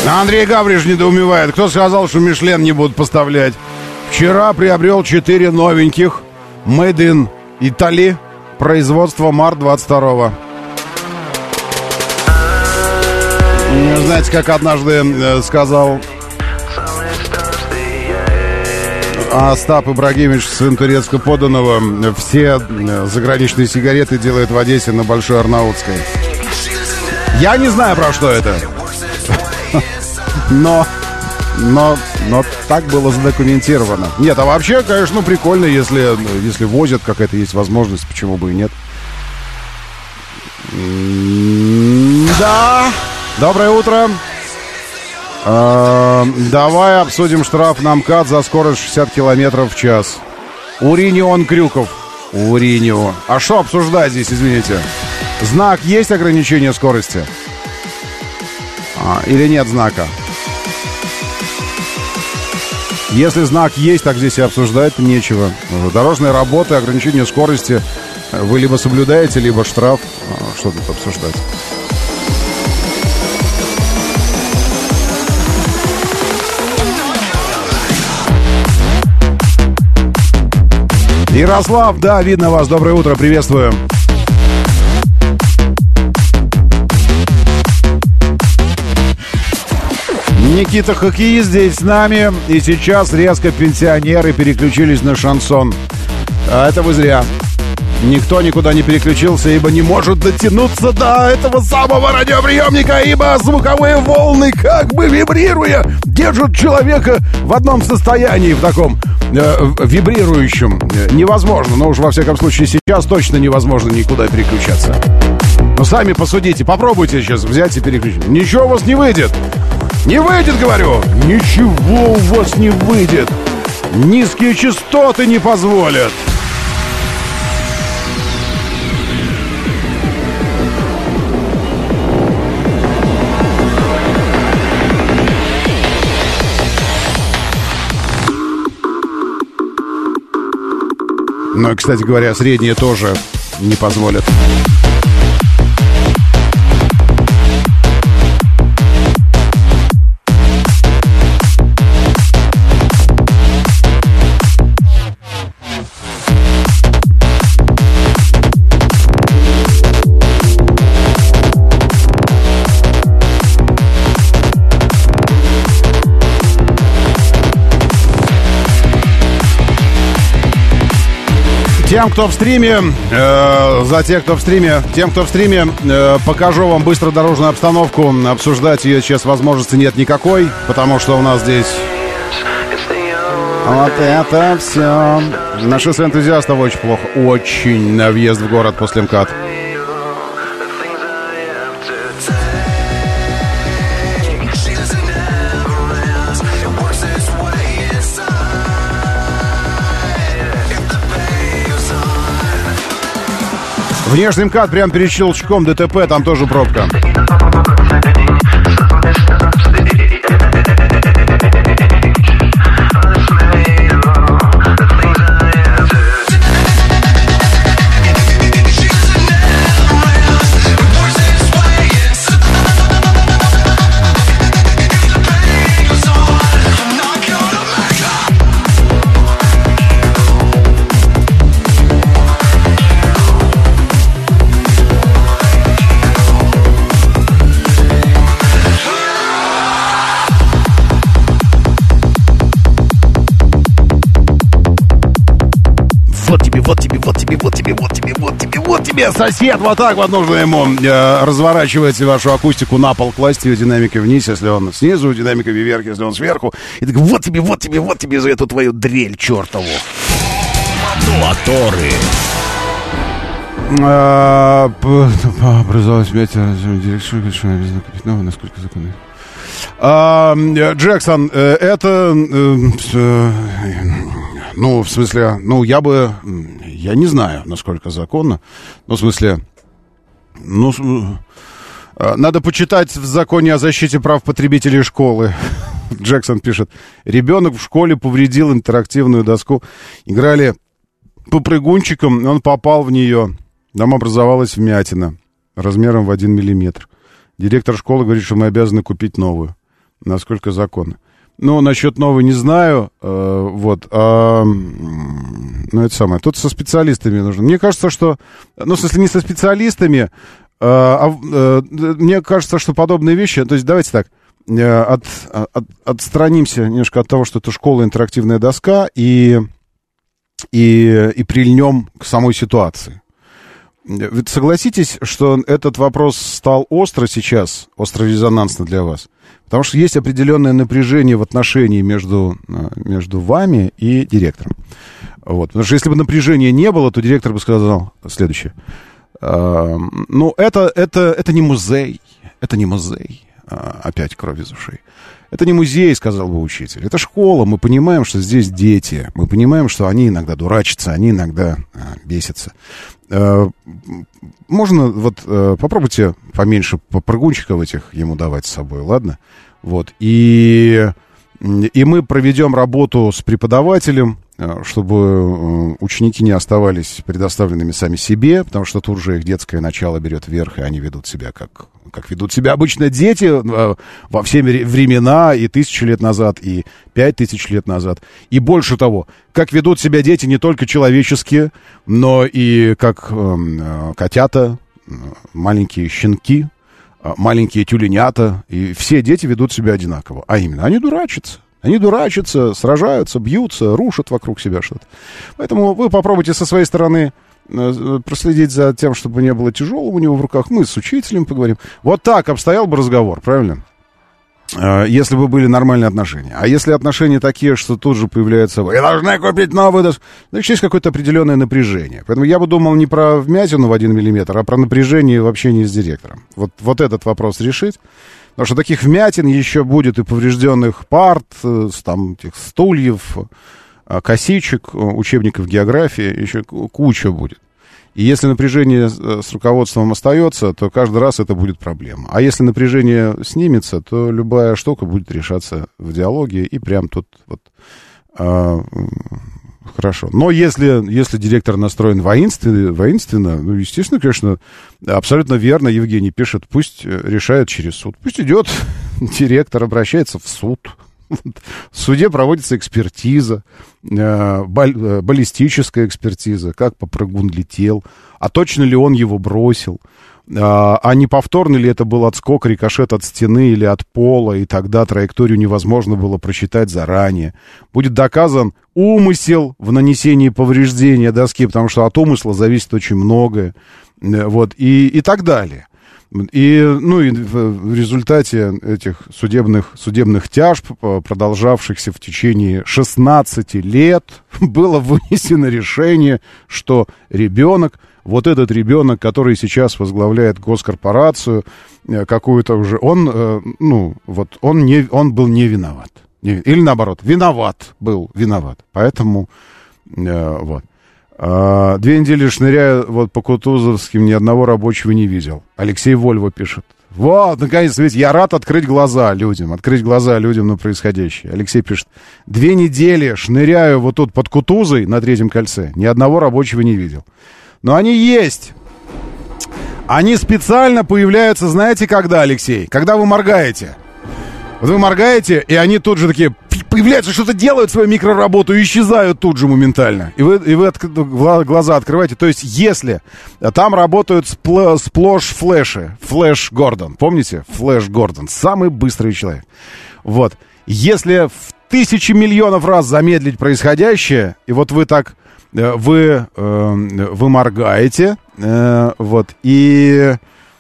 Андрей Гавриш недоумевает. Кто сказал, что Мишлен не будут поставлять? Вчера приобрел четыре новеньких Made in Italy. Производство март двадцать второго. Знаете, как однажды сказал Остап Ибрагимович, сын турецко подданного, все заграничные сигареты делает в Одессе на Большой Арнаутской. Я не знаю, про что это. Но, но, но так было задокументировано. Нет, а вообще, конечно, ну, прикольно, если, если возят, какая-то есть возможность, почему бы и нет. Да, доброе утро. А, давай обсудим штраф на МКАД за скорость шестьдесят километров в час. Уринион Крюков. Уринио. А что обсуждать здесь, извините? Знак есть ограничение скорости? А, или нет знака? Если знак есть, так здесь и обсуждать нечего. Дорожные работы, ограничение скорости вы либо соблюдаете, либо штраф. Что тут обсуждать? Ярослав, да, видно вас. Доброе утро, приветствую. Никита Хоккеист здесь с нами. И сейчас резко пенсионеры переключились на шансон. А это вы зря. Никто никуда не переключился, ибо не может дотянуться до этого самого радиоприемника, ибо звуковые волны, как бы вибрируя, держат человека в одном состоянии, в таком э, вибрирующем. Невозможно, но уж во всяком случае сейчас точно невозможно никуда переключаться. Но сами посудите, попробуйте сейчас взять и переключить. Ничего у вас не выйдет. Не выйдет, говорю. Ничего у вас не выйдет. Низкие частоты не позволят. Но, кстати говоря, средние тоже не позволят. Тем, кто в стриме, э, за тех, кто в стриме, тем, кто в стриме, э, покажу вам быстро дорожную обстановку. Обсуждать ее сейчас возможности нет никакой, потому что у нас здесь вот это все. На шоссе энтузиастов очень плохо, очень на въезд в город после МКАД. Внешний МКАД прямо перед щелчком ДТП, там тоже пробка. Вот тебе, вот тебе, вот тебе, вот тебе, вот тебе, вот тебе, вот тебе, сосед, вот так вот нужно ему э, разворачивать вашу акустику на пол, класть ее динамикой вниз, если он снизу, динамикой вверх, если он сверху. И так вот тебе, вот тебе, вот тебе за эту твою дрель чертову. Моторы. Образовалась смятие директора, насколько законно. Джексон, это... Ну, в смысле, ну, я бы... Я не знаю, насколько законно. Ну, в смысле... Ну, надо почитать в законе о защите прав потребителей школы. Джексон пишет. Ребенок в школе повредил интерактивную доску. Играли по прыгунчикам, он попал в нее. Там образовалась вмятина размером в один миллиметр. Директор школы говорит, что мы обязаны купить новую. насколько законно. Ну, насчет новой не знаю, э, вот, а, ну, это самое, тут со специалистами нужно. Мне кажется, что, ну, в смысле, не со специалистами, э, а э, мне кажется, что подобные вещи, то есть, давайте так, э, от, от, отстранимся немножко от того, что это школа, интерактивная доска, и, и, и прильнем к самой ситуации. Вы согласитесь, что этот вопрос стал остро сейчас, остро-резонансно для вас? Потому что есть определенное напряжение в отношении между, между вами и директором. Вот. Потому что если бы напряжения не было, то директор бы сказал следующее. Ну, это, это, это не музей. Это не музей. Опять кровь из ушей. Это не музей, сказал бы учитель. Это школа. Мы понимаем, что здесь дети. Мы понимаем, что они иногда дурачатся, они иногда бесятся. Можно вот попробуйте поменьше попрыгунчиков этих ему давать с собой, ладно? Вот. И, и мы проведем работу с преподавателем, чтобы ученики не оставались предоставленными сами себе, потому что тут же их детское начало берет вверх, и они ведут себя как, как ведут себя обычно дети во все времена, и тысячи лет назад, и пять тысяч лет назад. И больше того, как ведут себя дети не только человеческие, но и как э, котята, маленькие щенки, маленькие тюленята. И все дети ведут себя одинаково. А именно, они дурачатся. Они дурачатся, сражаются, бьются, рушат вокруг себя что-то. Поэтому вы попробуйте со своей стороны проследить за тем, чтобы не было тяжелого у него в руках. Мы с учителем поговорим. Вот так обстоял бы разговор, правильно? Если бы были нормальные отношения. А если отношения такие, что тут же появляется: вы должны купить новую доску, значит, есть какое-то определенное напряжение. Поэтому я бы думал не про вмятину в один миллиметр, а про напряжение в общении с директором. Вот, вот этот вопрос решить. Потому что таких вмятин еще будет, и поврежденных парт, там, этих стульев, косичек, учебников географии, еще куча будет. И если напряжение с руководством остается, то каждый раз это будет проблема. А если напряжение снимется, то любая штука будет решаться в диалоге, и прям тут вот а, хорошо. Но если, если директор настроен воинственно, воинственно, ну, естественно, конечно, абсолютно верно Евгений пишет, пусть решает через суд. Пусть идет директор, обращается в суд. В суде проводится экспертиза, баллистическая экспертиза, как попрыгун летел, а точно ли он его бросил, а не повторный ли это был отскок, рикошет от стены или от пола, и тогда траекторию невозможно было просчитать заранее. Будет доказан умысел в нанесении повреждения доски, потому что от умысла зависит очень многое, вот, и, и так далее. И, ну, и в результате этих судебных, судебных тяжб, продолжавшихся в течение шестнадцати лет, было вынесено решение, что ребенок, вот этот ребенок, который сейчас возглавляет госкорпорацию, какую-то уже, он, ну, вот он, не, он был не виноват. Или наоборот, виноват был, виноват. Поэтому, вот. А, две недели шныряя вот по Кутузовским, ни одного рабочего не видел. Алексей Вольво пишет. Вот, наконец, ведь я рад открыть глаза людям, открыть глаза людям на происходящее. Алексей пишет. Две недели шныряю вот тут под Кутузой на Третьем кольце, ни одного рабочего не видел. Но они есть. Они специально появляются, знаете, когда, Алексей? Когда вы моргаете. Вот вы моргаете, и они тут же такие появляются, что-то делают свою микроработу и исчезают тут же моментально. И вы, и вы от, глаза открываете. То есть, если там работают спл, сплош-флеши, Флэш Гордон, помните? Флэш Гордон, самый быстрый человек. Вот. Если в тысячи миллионов раз замедлить происходящее, и вот вы так, вы, вы моргаете, вот, и...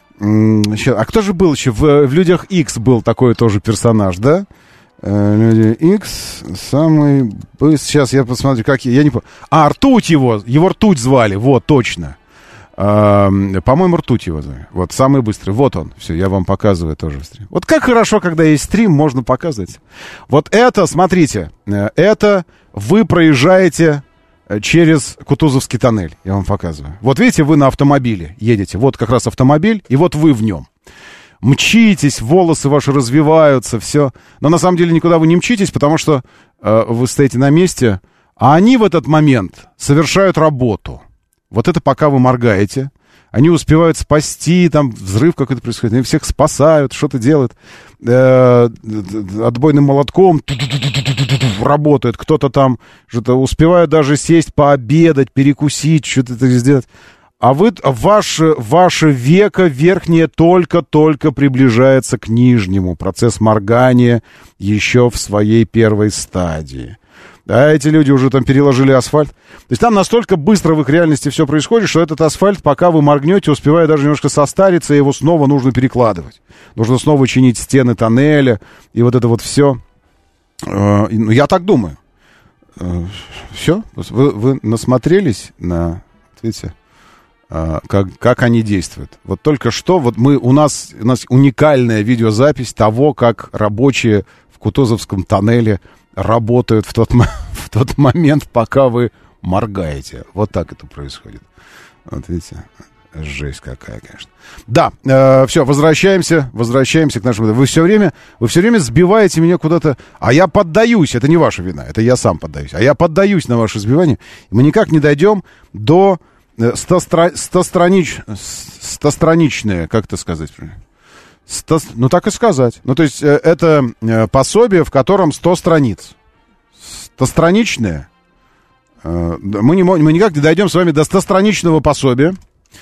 А кто же был еще? В, в «Людях Икс» был такой тоже персонаж, да? «Люди Икс» самый... Сейчас я посмотрю, как... Я не помню. А, ртуть его. Его ртуть звали. Вот, точно. А, по-моему, ртуть его звали. Вот, самый быстрый. Вот он. Все, я вам показываю тоже в стриме. Вот как хорошо, когда есть стрим, можно показывать. Вот это, смотрите, это вы проезжаете... через Кутузовский тоннель, я вам показываю. Вот видите, вы на автомобиле едете. Вот как раз автомобиль, и вот вы в нем. Мчитесь, волосы ваши развиваются, все. Но на самом деле никуда вы не мчитесь, потому что э, вы стоите на месте, а они в этот момент совершают работу. Вот это пока вы моргаете. Они успевают спасти, там взрыв какой-то происходит, они всех спасают, что-то делают. Э, отбойным молотком работают, кто-то там что-то успевает даже сесть, пообедать, перекусить, что-то сделать. А вы, ваше, ваше веко верхнее только-только приближается к нижнему. Процесс моргания еще в своей первой стадии. А эти люди уже там переложили асфальт. То есть там настолько быстро в их реальности все происходит, что этот асфальт, пока вы моргнете, успевает даже немножко состариться, его снова нужно перекладывать. Нужно снова чинить стены тоннеля, и вот это вот все. Ну, я так думаю. Все? Вы, вы насмотрелись на... Видите? Как, как они действуют. Вот только что вот мы, у, нас, у нас уникальная видеозапись того, как рабочие в Кутузовском тоннеле работают в тот, в тот момент, пока вы моргаете. Вот так это происходит. Вот видите, жесть какая, конечно. Да, э, все, возвращаемся, возвращаемся к нашему... Вы все время, вы все время сбиваете меня куда-то... А я поддаюсь, это не ваша вина, это я сам поддаюсь. А я поддаюсь на ваше сбивание. Мы никак не дойдем до... Стостра... Стостранич... Стостраничное, как это сказать? Сто... Ну, так и сказать. Ну, то есть, это пособие, в котором сто страниц. Стостраничное. Мы, не... Мы никак не дойдем с вами до стостраничного пособия.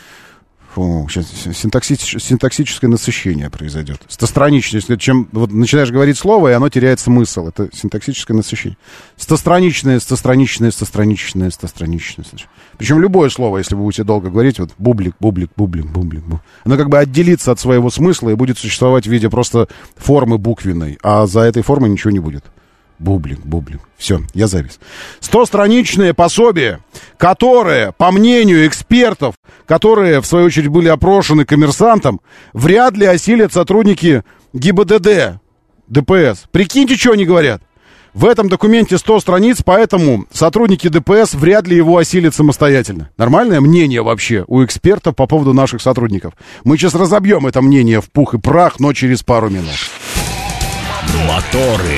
Фу, сейчас синтаксич... синтаксическое насыщение произойдет. Стостраничное. Чем вот начинаешь говорить слово, и оно теряет смысл. Это синтаксическое насыщение. Стостраничное, стостраничное, стостраничное, стостраничное. Причем любое слово, если вы будете долго говорить, вот бублик, бублик, бублик, бублик, бублик, оно как бы отделится от своего смысла и будет существовать в виде просто формы буквенной, а за этой формой ничего не будет. Бублик, бублик. Все, я завис. Стостраничное пособие, которое, по мнению экспертов, которые, в свою очередь, были опрошены коммерсантом, вряд ли осилят сотрудники ГИБДД, ДПС. Прикиньте, что они говорят. В этом документе сто страниц, поэтому сотрудники ДПС вряд ли его осилят самостоятельно. Нормальное мнение вообще у экспертов по поводу наших сотрудников. Мы сейчас разобьем это мнение в пух и прах, но через пару минут. Моторы.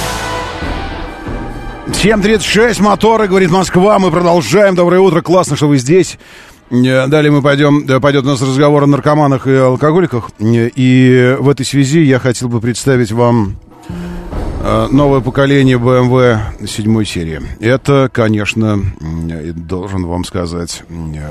семь тридцать шесть, моторы, говорит Москва. Мы продолжаем. Доброе утро, классно, что вы здесь. Далее мы пойдем, пойдет у нас разговор о наркоманах и алкоголиках. И в этой связи я хотел бы представить вам новое поколение бэ эм вэ седьмой серии. Это, конечно, должен вам сказать,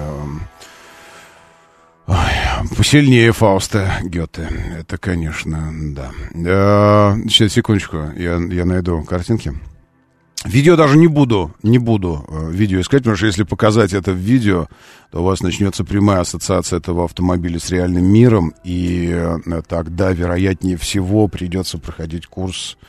ой, посильнее Фауста Гёте. Это, конечно, да. Сейчас, секундочку, я, я найду картинки. Видео даже не буду, не буду видео искать, потому что если показать это в видео, то у вас начнется прямая ассоциация этого автомобиля с реальным миром, и тогда, вероятнее всего, придется проходить курс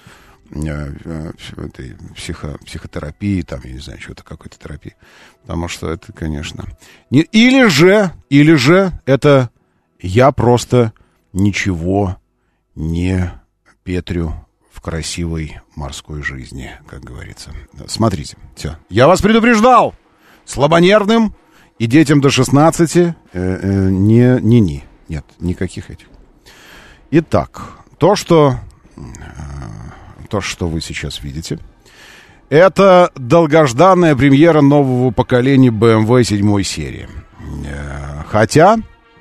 этой психо, психотерапии, там, я не знаю, что-то, какой-то терапии. Потому что это, конечно... Не, или же, или же это я просто ничего не петрю в красивой морской жизни, как говорится. Смотрите, все. Я вас предупреждал! Слабонервным и детям до шестнадцати э, э, не, не, не. Нет, никаких этих. Итак, то, что... Э, то, что вы сейчас видите, это долгожданная премьера нового поколения бэ эм вэ седьмой серии. Э, хотя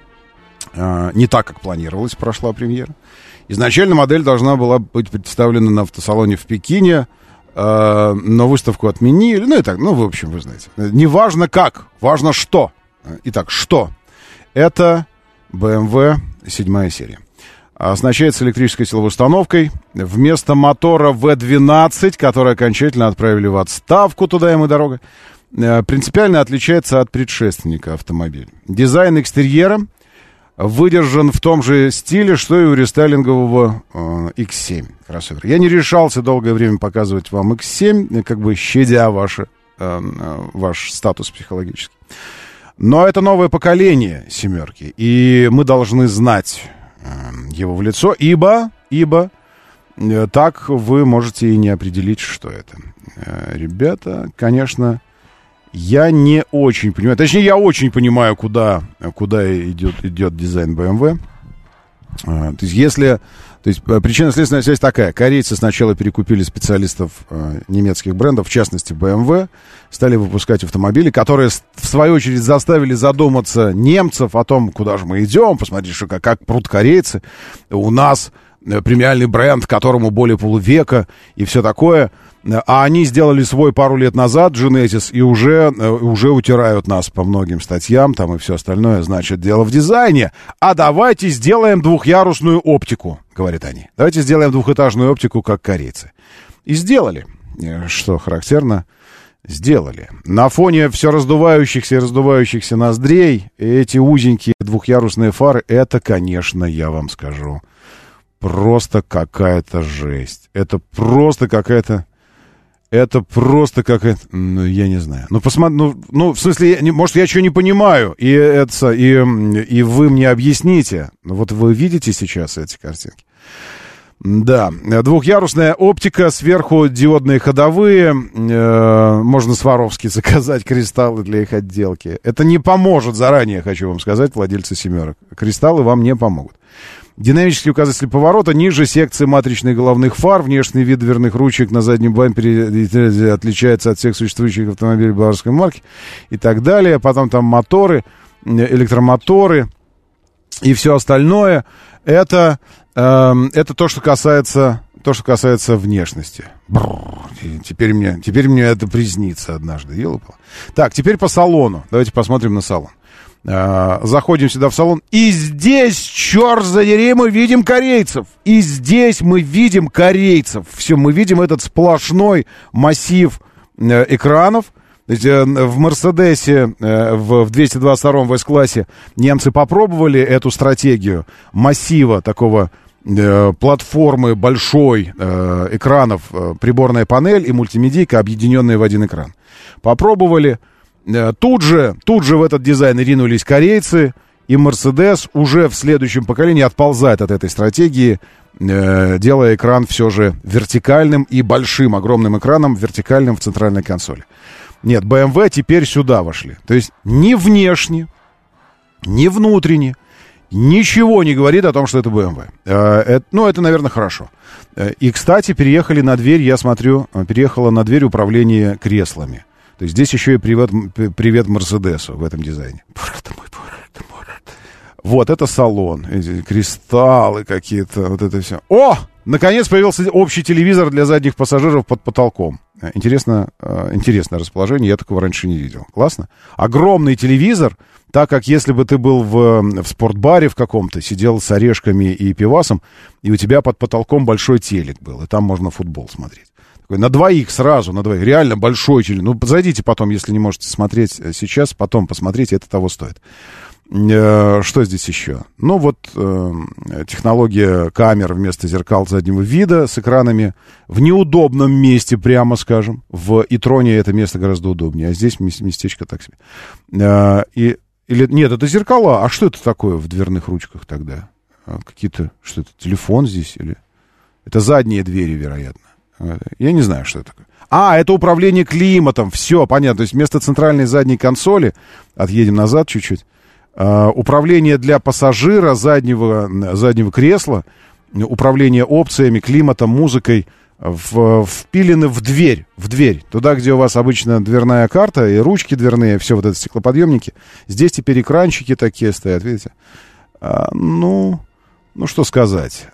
э, не так, как планировалось, прошла премьера. Изначально модель должна была быть представлена на автосалоне в Пекине, э, но выставку отменили. Ну и так, ну, в общем, вы знаете. Не важно как, важно что. Итак, что? Это бэ эм вэ седьмая серия. Оснащается электрической силовой установкой. Вместо мотора вэ двенадцать, который окончательно отправили в отставку, туда им и дорога, э, принципиально отличается от предшественника автомобиля. Дизайн экстерьера выдержан в том же стиле, что и у рестайлингового э, икс семь кроссовера. Я не решался долгое время показывать вам икс семь, как бы щадя ваше, э, ваш статус психологический. Но это новое поколение семерки, и мы должны знать э, его в лицо, ибо, ибо э, так вы можете и не определить, что это. Э, ребята, конечно... Я не очень понимаю, точнее, я очень понимаю, куда, куда идет, идет дизайн бэ эм вэ. То есть, если... То есть, причинно-следственная связь такая. Корейцы сначала перекупили специалистов э, немецких брендов, в частности, бэ эм вэ, стали выпускать автомобили, которые, в свою очередь, заставили задуматься немцев о том, куда же мы идем. Посмотрите, что, как, как прут корейцы. У нас премиальный бренд, которому более полувека и все такое. А они сделали свой пару лет назад, Genesis, и уже, уже утирают нас по многим статьям, там и все остальное. Значит, дело в дизайне. А давайте сделаем двухъярусную оптику, говорят они. Давайте сделаем двухэтажную оптику, как корейцы. И сделали. Что характерно, сделали. На фоне все раздувающихся и раздувающихся ноздрей эти узенькие двухъярусные фары, это, конечно, я вам скажу, просто какая-то жесть. Это просто какая-то... Это просто какая-то... Ну, я не знаю. Ну, посмотри... Ну, ну в смысле, я, не, может, я что не понимаю, и, это, и, и вы мне объясните. Вот вы видите сейчас эти картинки? Да. Двухъярусная оптика, сверху диодные ходовые. Э, можно Сваровски заказать кристаллы для их отделки. Это не поможет, заранее хочу вам сказать, владельцы семерок. Кристаллы вам не помогут. Динамический указатель поворота, ниже секции матричных головных фар, внешний вид дверных ручек на заднем бампере отличается от всех существующих автомобилей баварской марки и так далее. Потом там моторы, электромоторы и все остальное. Это, э, это то, что касается, то, что касается внешности. Бррр, теперь, мне, теперь мне это приснится однажды. Елопало. Так, теперь по салону. Давайте посмотрим на салон. Заходим сюда в салон, и здесь, черт задери, мы видим корейцев. И здесь мы видим корейцев. Все, мы видим этот сплошной массив экранов. То есть, в Мерседесе, в двести двадцать втором В-классе немцы попробовали эту стратегию массива такого, платформы большой, экранов, приборная панель и мультимедийка, объединенные в один экран. Попробовали. Тут же, тут же в этот дизайн ринулись корейцы, и Мерседес уже в следующем поколении отползает от этой стратегии, э, делая экран все же вертикальным и большим, огромным экраном, вертикальным в центральной консоли. Нет, бэ эм вэ теперь сюда вошли. То есть ни внешне, ни внутренне ничего не говорит о том, что это бэ эм вэ. Э, это, ну, это, наверное, хорошо. Э, и, кстати, переехали на дверь, я смотрю, переехала на дверь управления креслами. То есть здесь еще и привет, привет Мерседесу в этом дизайне. Вот, это салон. Эти кристаллы какие-то, вот это все. О! Наконец появился общий телевизор для задних пассажиров под потолком. Интересно, интересное расположение, я такого раньше не видел. Классно. Огромный телевизор, так как если бы ты был в, в спортбаре в каком-то, сидел с орешками и пивасом, и у тебя под потолком большой телек был, и там можно футбол смотреть. На двоих сразу, на двоих. Реально большой телевизор. Ну, зайдите потом, если не можете смотреть сейчас, потом посмотрите, это того стоит. Э, что здесь еще? Ну, вот э, технология камер вместо зеркал заднего вида с экранами в неудобном месте, прямо скажем. В и-троне это место гораздо удобнее, а здесь местечко так себе. Э, и, или, нет, это зеркала. А что это такое в дверных ручках тогда? А, какие-то, что это, телефон здесь? Или... Это задние двери, вероятно. Я не знаю, что это такое. А, это управление климатом. Все, понятно. То есть вместо центральной задней консоли, отъедем назад чуть-чуть, uh, управление для пассажира заднего, заднего кресла, управление опциями, климатом, музыкой в, впилены в дверь, в дверь. Туда, где у вас обычно дверная карта и ручки дверные, все вот это стеклоподъемники. Здесь теперь экранчики такие стоят, видите? Uh, ну, ну, что сказать...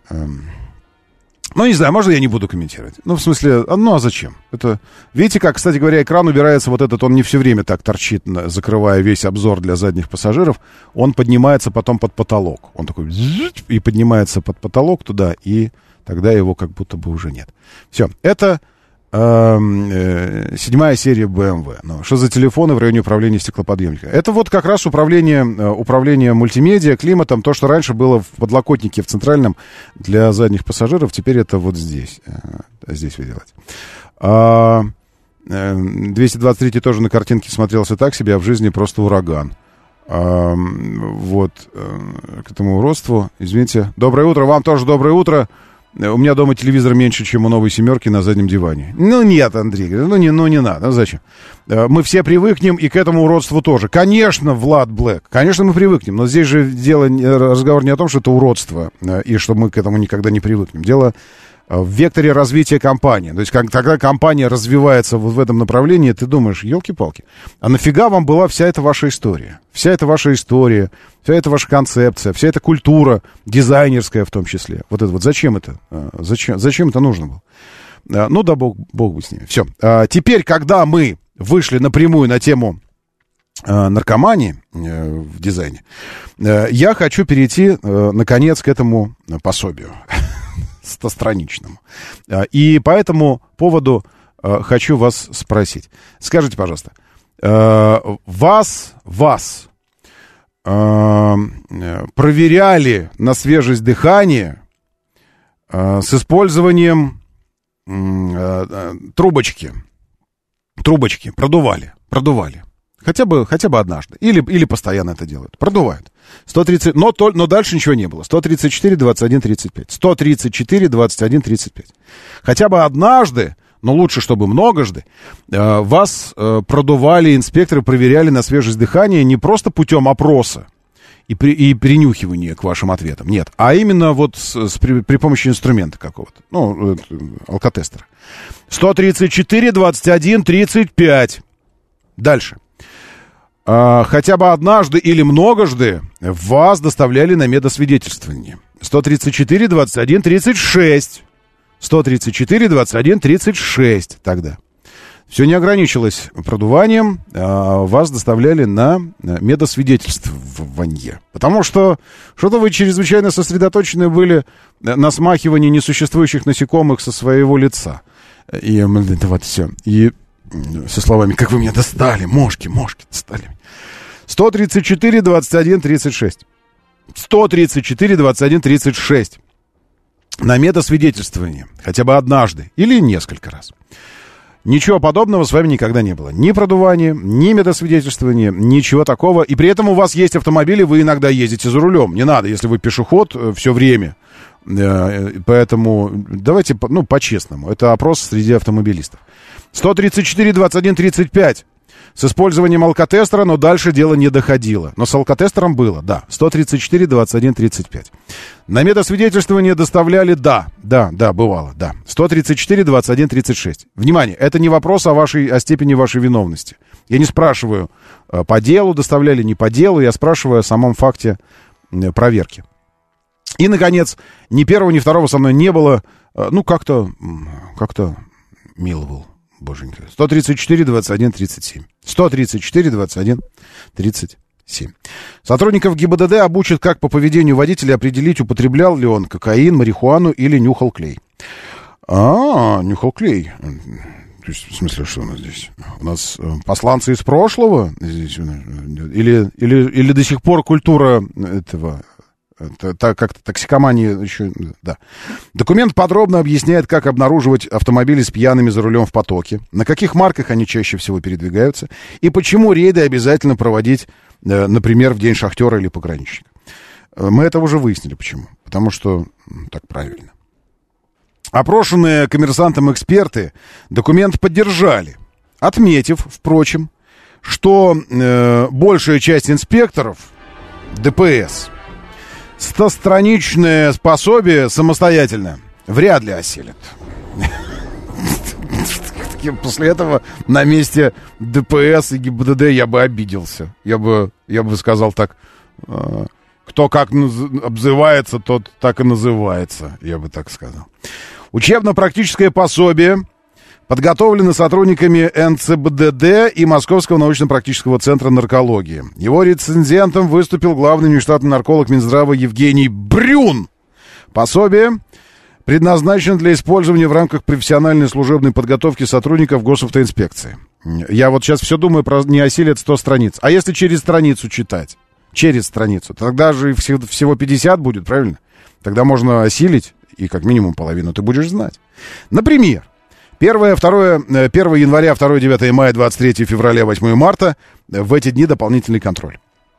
Ну, не знаю, можно я не буду комментировать. Ну, в смысле, ну, а зачем? Это, видите, как, кстати говоря, экран убирается вот этот, он не все время так торчит, закрывая весь обзор для задних пассажиров. Он поднимается потом под потолок. Он такой, и поднимается под потолок туда, и тогда его как будто бы уже нет. Все, это э, э, седьмая серия бэ эм вэ. Ну, что за телефоны в районе управления стеклоподъемника? Это вот как раз управление, управление мультимедиа, климатом, то, что раньше было в подлокотнике в центральном для задних пассажиров, теперь это вот здесь. Здесь вы делаете. А, двести двадцать три тоже на картинке смотрелся так себе, а в жизни просто ураган. А, вот к этому уродству, извините. Доброе утро, вам тоже доброе утро. у меня дома телевизор меньше, чем у новой семерки на заднем диване. Ну нет, Андрей, ну не, ну не надо, ну зачем? Мы все привыкнем и к этому уродству тоже. Конечно, Влад Блэк, конечно, мы привыкнем, но здесь же дело, разговор не о том, что это уродство, и что мы к этому никогда не привыкнем. Дело в векторе развития компании. То есть, как, когда компания развивается вот в этом направлении, ты думаешь, елки-палки, а нафига вам была вся эта ваша история? Вся эта ваша история, вся эта ваша концепция, вся эта культура, дизайнерская в том числе. Вот это вот, зачем это? Зачем, зачем это нужно было? Ну да, бог, бог бы с ними. Все. Теперь, когда мы вышли напрямую на тему наркомании в дизайне, я хочу перейти, наконец, к этому пособию стостраничному. И по этому поводу хочу вас спросить. Скажите, пожалуйста, вас, вас проверяли на свежесть дыхания с использованием трубочки? Трубочки продували, продували. Хотя бы, хотя бы однажды. Или, или постоянно это делают. Продувают. сто тридцать, но, то, но дальше ничего не было. сто тридцать четыре, двадцать один, тридцать пять. сто тридцать четыре, двадцать один, тридцать пять. Хотя бы однажды, но лучше, чтобы многожды, э, вас э, продували, инспекторы проверяли на свежесть дыхания не просто путем опроса и, при, и принюхивания к вашим ответам. Нет. А именно вот с, с, при, при помощи инструмента какого-то. Ну, э, алкотестера. сто тридцать четыре, двадцать один, тридцать пять. Дальше. Uh, хотя бы однажды или многожды вас доставляли на медосвидетельствование. сто тридцать четыре, двадцать один, тридцать шесть. сто тридцать четыре, двадцать один, тридцать шесть тогда. Все не ограничилось продуванием, uh, вас доставляли на медосвидетельствование. Потому что что-то вы чрезвычайно сосредоточены были на смахивании несуществующих насекомых со своего лица. И это вот все. И со словами, как вы меня достали, мошки, мошки достали. сто тридцать четыре, двадцать один, тридцать шесть. сто тридцать четыре, двадцать один, тридцать шесть. На медосвидетельствование. Хотя бы однажды. Или несколько раз. Ничего подобного с вами никогда не было. Ни продувания, ни медосвидетельствования, ничего такого. И при этом у вас есть автомобили, вы иногда ездите за рулем. Не надо, если вы пешеход все время. Поэтому давайте, ну, по-честному. Это опрос среди автомобилистов. сто тридцать четыре, двадцать один, тридцать пять. С использованием алкотестера, но дальше дело не доходило. Но с алкотестером было, да. сто тридцать четыре, двадцать один, тридцать пять. На медосвидетельствование доставляли, да. Да, да, бывало, да. сто тридцать четыре, двадцать один, тридцать шесть. Внимание, это не вопрос о, вашей, о степени вашей виновности. Я не спрашиваю, по делу доставляли, не по делу. Я спрашиваю о самом факте проверки. И, наконец, ни первого, ни второго со мной не было. Ну, как-то, как-то мило был. Боженька. сто тридцать четыре, двадцать один, тридцать семь. сто тридцать четыре, двадцать один, тридцать семь. Сотрудников ГИБДД обучат, как по поведению водителя определить, употреблял ли он кокаин, марихуану или нюхал клей. А, нюхал клей. То есть, в смысле, что у нас здесь? У нас посланцы из прошлого? Здесь, или, или, или до сих пор культура этого... Так, как-то токсикомания еще, да. Документ подробно объясняет, как обнаруживать автомобили с пьяными за рулем в потоке, на каких марках они чаще всего передвигаются, и почему рейды обязательно проводить, например, в день шахтера или пограничника. Мы это уже выяснили, почему. Потому что так правильно. Опрошенные коммерсантом эксперты документ поддержали, отметив, впрочем, что э, большая часть инспекторов ДПС стостраничное пособие самостоятельно вряд ли осилят. После этого на месте ДПС и ГИБДД я бы обиделся. Я бы, я бы сказал так, кто как обзывается, тот так и называется. Я бы так сказал. Учебно-практическое пособие подготовлено сотрудниками эн цэ бэ дэ дэ и Московского научно-практического центра наркологии. Его рецензентом выступил главный внештатный нарколог Минздрава Евгений Брюн. Пособие предназначено для использования в рамках профессиональной служебной подготовки сотрудников госавтоинспекции. Я вот сейчас все думаю, про не осилят сто страниц. А если через страницу читать? Через страницу. Тогда же всего пятьдесят будет, правильно? Тогда можно осилить, и как минимум половину ты будешь знать. Например, первое января, второе девятое мая, двадцать третье февраля, восьмое марта. В эти дни дополнительный контроль.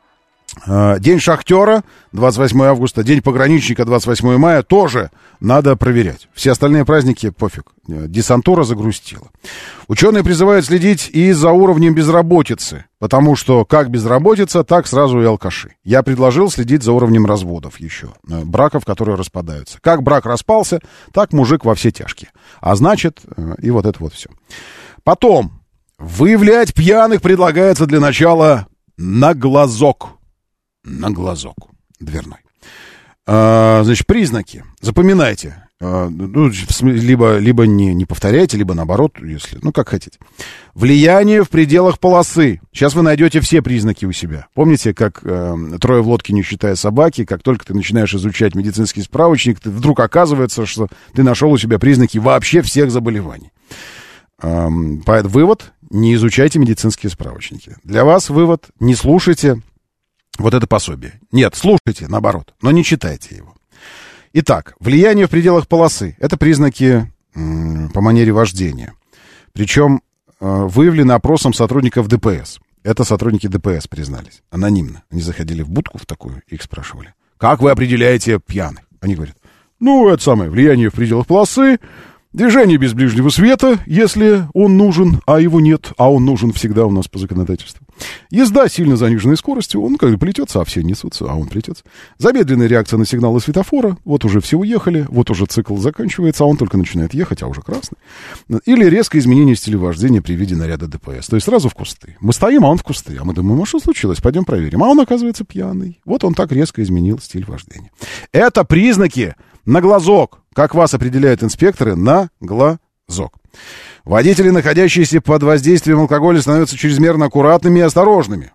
День шахтера, двадцать восьмое августа, день пограничника, двадцать восьмое мая, тоже надо проверять. Все остальные праздники пофиг. Десантура загрустила. Ученые призывают следить и за уровнем безработицы, потому что как безработица, так сразу и алкаши. Я предложил следить за уровнем разводов еще, браков, которые распадаются. Как брак распался, так мужик во все тяжкие. А значит, и вот это вот все. Потом, выявлять пьяных предлагается для начала на глазок. На глазок дверной. А, значит, признаки. Запоминайте. А, ну, либо либо не, не повторяйте, либо наоборот, если, ну, как хотите. Влияние в пределах полосы. Сейчас вы найдете все признаки у себя. Помните, как э, трое в лодке, не считая собаки, как только ты начинаешь изучать медицинский справочник, ты, вдруг оказывается, что ты нашел у себя признаки вообще всех заболеваний. Э, поэтому вывод: не изучайте медицинские справочники. Для вас вывод: не слушайте вот это пособие. Нет, слушайте, наоборот, но не читайте его. Итак, влияние в пределах полосы. Это признаки м, по манере вождения. Причем э, выявлены опросом сотрудников ДПС. Это сотрудники ДПС признались. Анонимно. Они заходили в будку в такую, их спрашивали. Как вы определяете пьяных? Они говорят: ну, это самое, влияние в пределах полосы, движение без ближнего света, если он нужен, а его нет, а он нужен всегда у нас по законодательству. Езда сильно заниженной скоростью, он как бы плетется, а все несутся, а он плетется. Замедленная реакция на сигналы светофора, вот уже все уехали, вот уже цикл заканчивается, а он только начинает ехать, а уже красный. Или резкое изменение стиля вождения при виде наряда ДПС, то есть сразу в кусты. Мы стоим, а он в кусты, а мы думаем: а что случилось, пойдем проверим. А он, оказывается, пьяный. Вот он так резко изменил стиль вождения. Это признаки на глазок. Как вас определяют инспекторы? На глазок. Водители, находящиеся под воздействием алкоголя, становятся чрезмерно аккуратными и осторожными.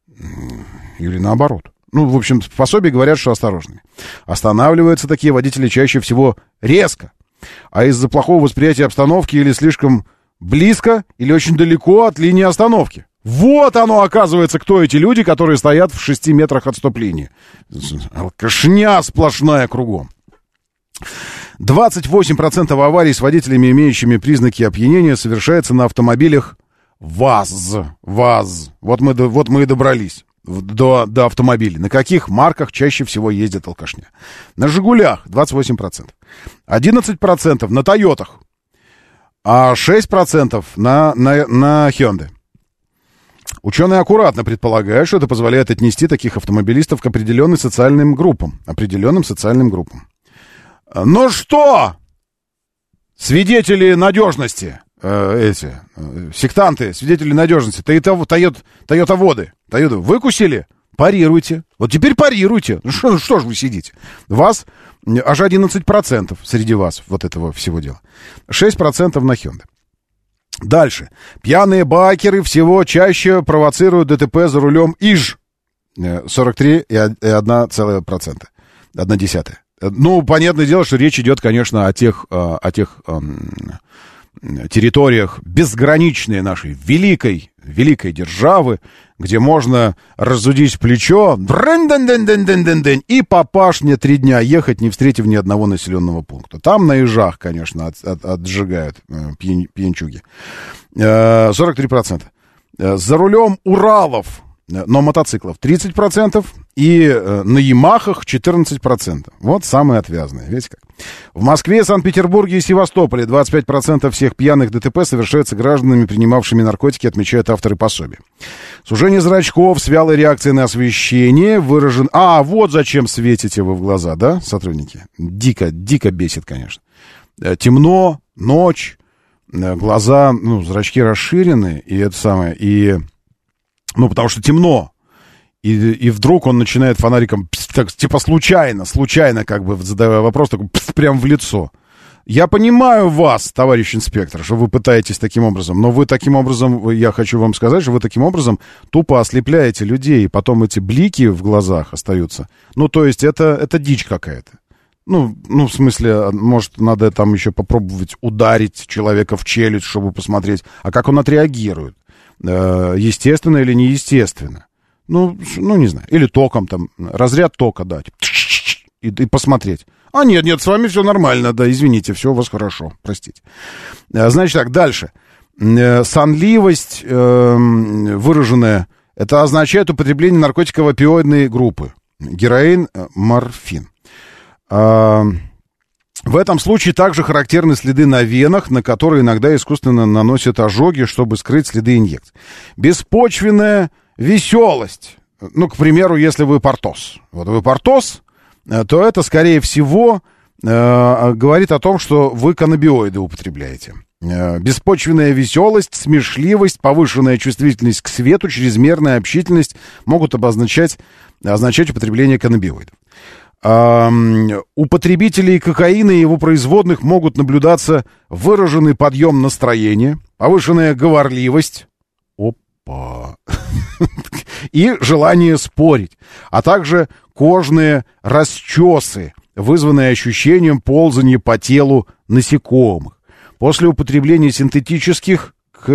Или наоборот. Ну, в общем, в пособии говорят, что осторожными. Останавливаются такие водители чаще всего резко. А из-за плохого восприятия обстановки или слишком близко, или очень далеко от линии остановки. Вот оно, оказывается, кто эти люди, которые стоят в шести метрах от стоп-линии. Алкашня сплошная кругом. двадцать восемь процентов аварий с водителями, имеющими признаки опьянения, совершается на автомобилях ВАЗ. ВАЗ. Вот мы, вот мы и добрались до, до автомобилей. На каких марках чаще всего ездят алкашня? На «Жигулях» двадцать восемь процентов. одиннадцать процентов на «Тойотах». А шесть процентов на, на, на «Хёндай». Ученые аккуратно предполагают, что это позволяет отнести таких автомобилистов к определенным социальным группам. Определенным социальным группам. Ну что, свидетели надежности, э, эти, э, сектанты, свидетели надежности, тойотоводы, тойота, выкусили? Парируйте. Вот теперь парируйте. Ну что, что же вы сидите? Вас аж одиннадцать процентов среди вас вот этого всего дела. шесть процентов на Hyundai. Дальше. Пьяные байкеры всего чаще провоцируют ДТП за рулем ИЖ. сорок три и одна целая процента. одна десятая. Ну, понятное дело, что речь идет, конечно, о тех, о тех эм, территориях безграничной нашей великой, великой державы, где можно разудить плечо и по пашне три дня ехать, не встретив ни одного населенного пункта. Там на ижах, конечно, от, от, отжигают э, пьян, пьянчуги. Э, сорок три процента. За рулем Уралов, но мотоциклов тридцать процентов и э, на Ямахах четырнадцать процентов. Вот самые отвязные, видите как. В Москве, Санкт-Петербурге и Севастополе двадцать пять процентов всех пьяных ДТП совершаются гражданами, принимавшими наркотики, отмечают авторы пособия. Сужение зрачков с вялой реакцией на освещение выражен... А, вот зачем светите вы в глаза, да, сотрудники? Дико, дико бесит, конечно. Темно, ночь, глаза, ну, зрачки расширены, и это самое, и... Ну, потому что темно. И, и вдруг он начинает фонариком, пс, так, типа случайно, случайно, как бы задавая вопрос, такой, пс, прям в лицо. Я понимаю вас, товарищ инспектор, что вы пытаетесь таким образом, но вы таким образом, я хочу вам сказать, что вы таким образом тупо ослепляете людей, и потом эти блики в глазах остаются. Ну, то есть это, это дичь какая-то. Ну, ну, в смысле, может, надо там еще попробовать ударить человека в челюсть, чтобы посмотреть, а как он отреагирует. Естественно или неестественно. Ну, ну, не знаю. Или током там, разряд тока дать. И, и посмотреть. А нет, нет, с вами все нормально, да, извините, все у вас хорошо, простите. Значит так, дальше. Сонливость, выраженная Это означает употребление наркотиково-опиоидной группы. Героин, морфин. А, в этом случае также характерны следы на венах, на которые иногда искусственно наносят ожоги, чтобы скрыть следы инъекций. Беспочвенная веселость. Ну, к примеру, если вы портос. Вот вы портос, то это, скорее всего, э, говорит о том, что вы каннабиоиды употребляете. Э, беспочвенная веселость, смешливость, повышенная чувствительность к свету, чрезмерная общительность могут обозначать, означать употребление каннабиоидов. Э, у потребителей кокаина и его производных могут наблюдаться выраженный подъем настроения, повышенная говорливость, опа, и желание спорить, а также кожные расчесы, вызванные ощущением ползания по телу насекомых. После употребления синтетических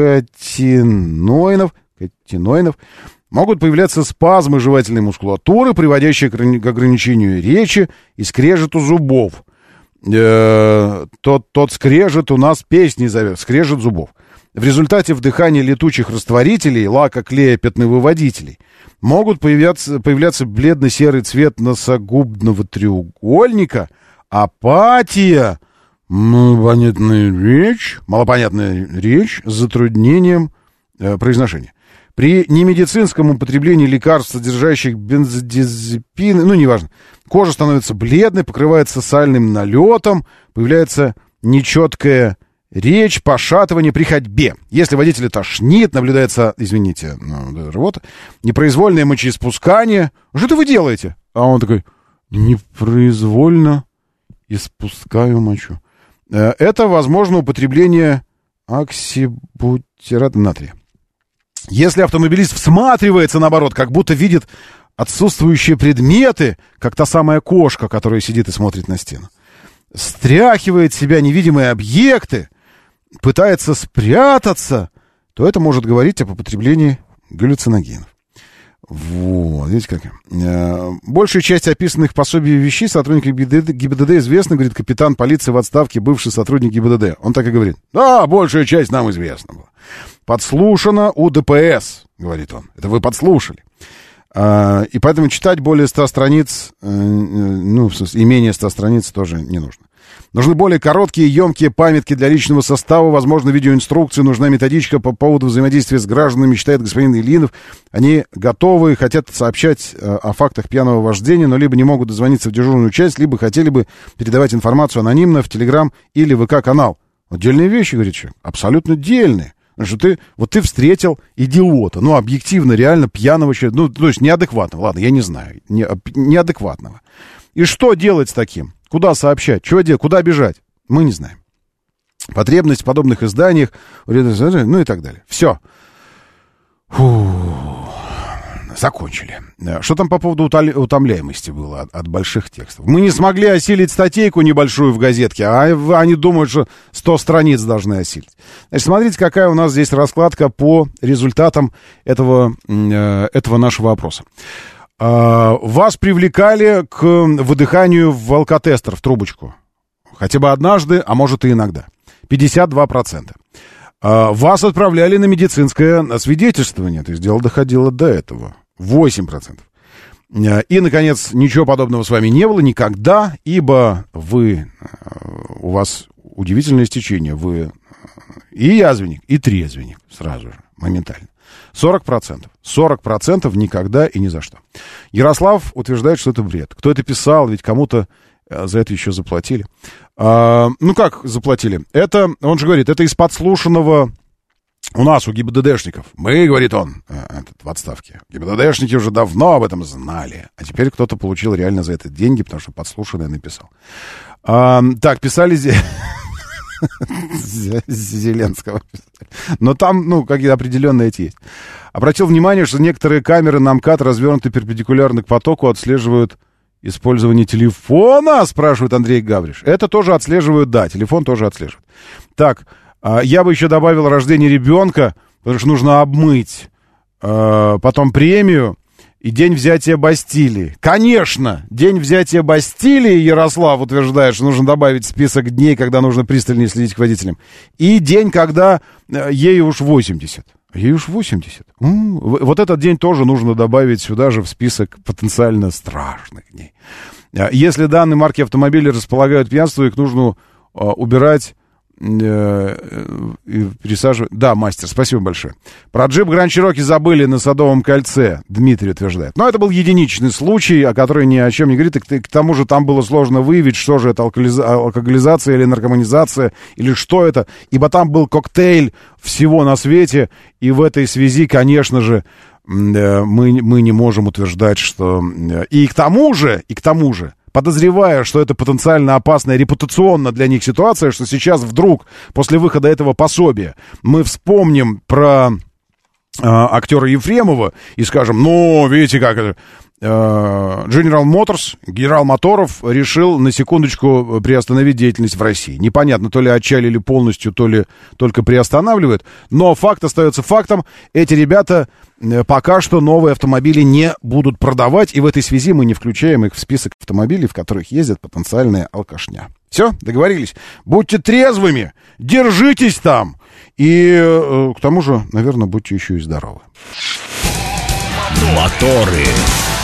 катиноинов, катиноинов могут появляться спазмы жевательной мускулатуры, приводящие к ограничению речи и скрежету зубов. Э-э- тот, тот скрежет у нас песней зовет, скрежет зубов. В результате вдыхания летучих растворителей, лака, клея, пятновыводителей могут появляться, появляться бледно-серый цвет носогубного треугольника, апатия, малопонятная речь, малопонятная речь с затруднением э, произношения. При немедицинском употреблении лекарств, содержащих бензодиазепины, ну, неважно, кожа становится бледной, покрывается сальным налетом, появляется нечеткая речь, пошатывание при ходьбе. Если водителя тошнит, наблюдается, извините, ну, рвота, непроизвольное мочеиспускание. Что-то вы делаете? А он такой, непроизвольно испускаю мочу. Это, возможно, употребление оксибутирата натрия. Если автомобилист всматривается, наоборот, как будто видит отсутствующие предметы, как та самая кошка, которая сидит и смотрит на стену, стряхивает с себя невидимые объекты, пытается спрятаться, то это может говорить об употреблении галлюциногенов. Вот, видите как. Большая часть описанных пособий вещей сотрудников ГИБДД известна, говорит капитан полиции в отставке, бывший сотрудник ГИБДД. Он так и говорит. Да, большая часть нам известна была. Подслушано у ДПС, говорит он. Это вы подслушали. И поэтому читать более ста страниц, ну, в смысле, и менее ста страниц тоже не нужно. Нужны более короткие, емкие памятки для личного состава, возможно, видеоинструкции, нужна методичка по поводу взаимодействия с гражданами, считает господин Ильинов. Они готовы, хотят сообщать о фактах пьяного вождения, но либо не могут дозвониться в дежурную часть, либо хотели бы передавать информацию анонимно в Телеграм или ВК-канал. Отдельные вещи, говорит человек, абсолютно дельные. Что ты, вот ты встретил идиота, ну, объективно, реально пьяного человека, ну, то есть неадекватного, ладно, я не знаю, не, неадекватного. И что делать с таким? Куда сообщать? Чего делать? Куда бежать? Мы не знаем. Потребность в подобных изданиях, ну и так далее. Все. Фу. Закончили. Что там по поводу утомляемости было от, от больших текстов? Мы не смогли осилить статейку небольшую в газетке, а они думают, что сто страниц должны осилить. Значит, смотрите, какая у нас здесь раскладка по результатам этого, этого нашего опроса. Вас привлекали к выдыханию в алкотестер, в трубочку. Хотя бы однажды, а может и иногда. пятьдесят два процента. Вас отправляли на медицинское освидетельствование. То есть дело доходило до этого. восемь процентов. И, наконец, ничего подобного с вами не было никогда, ибо вы, у вас удивительное стечение. Вы и язвенник, и трезвенник сразу же, моментально. сорок процентов. сорок процентов никогда и ни за что. Ярослав утверждает, что это бред. Кто это писал, ведь кому-то за это еще заплатили. А, ну как заплатили? Это, он же говорит, это из подслушанного у нас, у ГИБДДшников. Мы, говорит он, этот, в отставке. ГИБДДшники уже давно об этом знали. А теперь кто-то получил реально за это деньги, потому что подслушанное написал. А, так, писали здесь... Зеленского. Но там, ну, какие-то определенные эти есть. Обратил внимание, что некоторые камеры на МКАД, развернутые перпендикулярно к потоку, отслеживают использование телефона, спрашивает Андрей Гавриш. Это тоже отслеживают, да, телефон тоже отслеживают. Так, я бы еще добавил рождение ребенка, потому что нужно обмыть, потом премию и день взятия Бастилии. Конечно, день взятия Бастилии, Ярослав утверждает, что нужно добавить список дней, когда нужно пристальнее следить к водителям. И день, когда ей уж восемьдесят. Ей уж восемьдесят. М-м, вот этот день тоже нужно добавить сюда же в список потенциально страшных дней. Если данные марки автомобилей располагают к пьянству, их нужно а, убирать э, и пересаживать. Да, мастер, спасибо большое. Про джип Гранд Чироки забыли на Садовом кольце, Дмитрий утверждает. Но это был единичный случай, о котором ни о чем не говорит. И к тому же там было сложно выявить, что же это, алкоголизация или наркоманизация, или что это. Ибо там был коктейль всего на свете. И в этой связи, конечно же, мы, мы не можем утверждать, что... И к тому же, и к тому же, подозревая, что это потенциально опасная репутационно для них ситуация, что сейчас вдруг, после выхода этого пособия, мы вспомним про э, актера Ефремова и скажем, ну, видите, как это... General Motors, генерал Моторов, решил на секундочку приостановить деятельность в России. Непонятно, то ли отчалили полностью, то ли только приостанавливают. Но факт остается фактом. Эти ребята пока что новые автомобили не будут продавать. И в этой связи мы не включаем их в список автомобилей, в которых ездят потенциальная алкашня. Все, договорились. Будьте трезвыми, держитесь там. И э, к тому же, наверное, будьте еще и здоровы. Моторы.